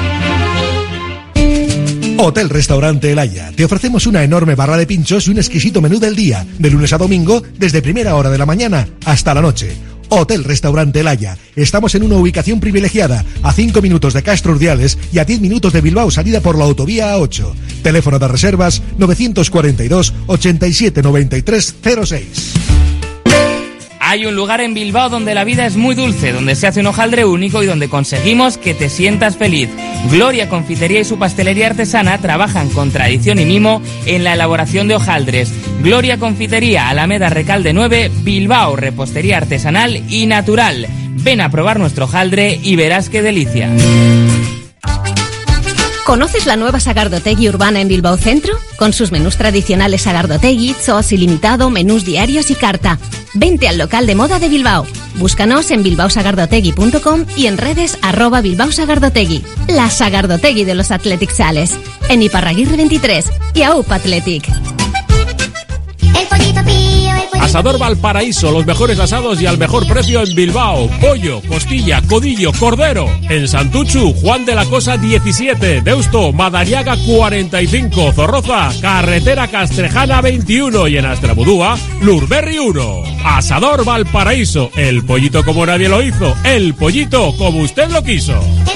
Hotel Restaurante El Haya. Te ofrecemos una enorme barra de pinchos y un exquisito menú del día, de lunes a domingo, desde primera hora de la mañana hasta la noche. Hotel Restaurante El Haya. Estamos en una ubicación privilegiada, a cinco minutos de Castro Urdiales y a diez minutos de Bilbao, salida por la autovía A ocho. Teléfono de reservas novecientos cuarenta y dos, ochenta y siete, noventa y tres, cero seis. Hay un lugar en Bilbao donde la vida es muy dulce, donde se hace un hojaldre único y donde conseguimos que te sientas feliz. Gloria Confitería y su pastelería artesana trabajan con tradición y mimo en la elaboración de hojaldres. Gloria Confitería, Alameda Recalde nueve, Bilbao, repostería artesanal y natural. Ven a probar nuestro hojaldre y verás qué delicia. ¿Conoces la nueva Sagardotegui urbana en Bilbao Centro? Con sus menús tradicionales Sagardotegui, Zoos ilimitado, menús diarios y carta. Vente al local de moda de Bilbao. Búscanos en bilbao sagardotegui punto com y en redes arroba Bilbao Sagardotegui. La Sagardotegui de los Athletic Sales. En Iparraguirre veintitrés y A U P Athletic. El pollito pío, el pollito A Asador Valparaíso, los mejores asados y al mejor precio en Bilbao. Pollo, costilla, codillo, cordero. En Santuchu, Juan de la Cosa diecisiete. Deusto, Madariaga cuarenta y cinco. Zorroza, Carretera Castrejana veintiuno. Y en Astrabudúa, Lurberri uno. Asador Valparaíso, el pollito como nadie lo hizo, el pollito como usted lo quiso.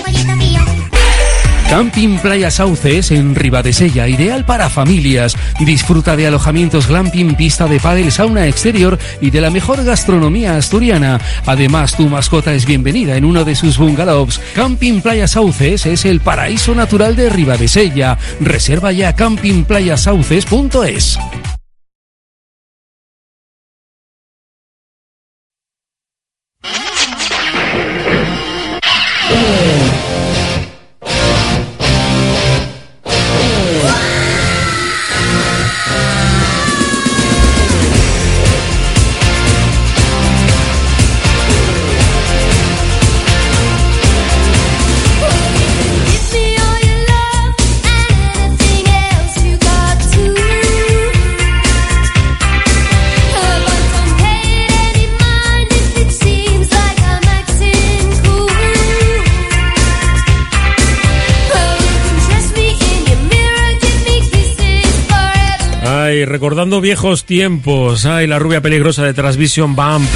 Camping Playa Sauces en Ribadesella, ideal para familias. Disfruta de alojamientos glamping, pista de pádel, sauna exterior y de la mejor gastronomía asturiana. Además, tu mascota es bienvenida en uno de sus bungalows. Camping Playa Sauces es el paraíso natural de Ribadesella. Reserva ya camping playa sauces punto es. Recordando viejos tiempos, ay, la rubia peligrosa de Transvision Bump.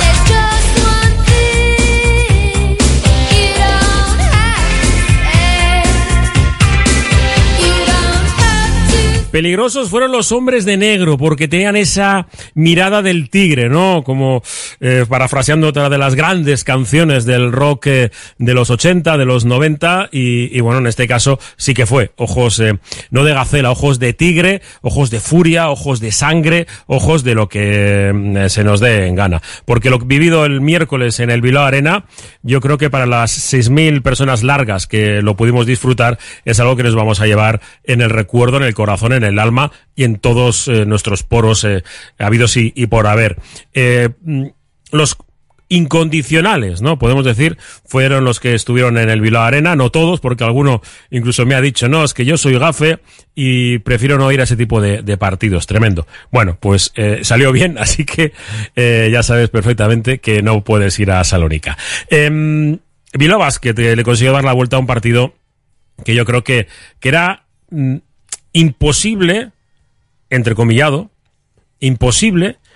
Peligrosos fueron los hombres de negro porque tenían esa mirada del tigre, ¿no? Como eh, parafraseando otra de las grandes canciones del rock eh, de los ochenta, de los noventa y, y bueno, en este caso sí que fue ojos eh, no de gacela, ojos de tigre, ojos de furia, ojos de sangre, ojos de lo que eh, se nos dé en gana. Porque lo vivido el miércoles en el Bilbao Arena, yo creo que para las seis mil personas largas que lo pudimos disfrutar es algo que nos vamos a llevar en el recuerdo, en el corazón, en el alma y en todos eh, nuestros poros eh, habidos y, y por haber. Eh, los incondicionales, ¿no? Podemos decir, fueron los que estuvieron en el Bilbao Arena, no todos, porque alguno incluso me ha dicho, no, es que yo soy gafe y prefiero no ir a ese tipo de, de partidos. Tremendo. Bueno, pues eh, salió bien, así que eh, ya sabes perfectamente que no puedes ir a Salónica. Eh, Bilbao Basket eh, le consiguió dar la vuelta a un partido que yo creo que, que era mm, imposible, entrecomillado, imposible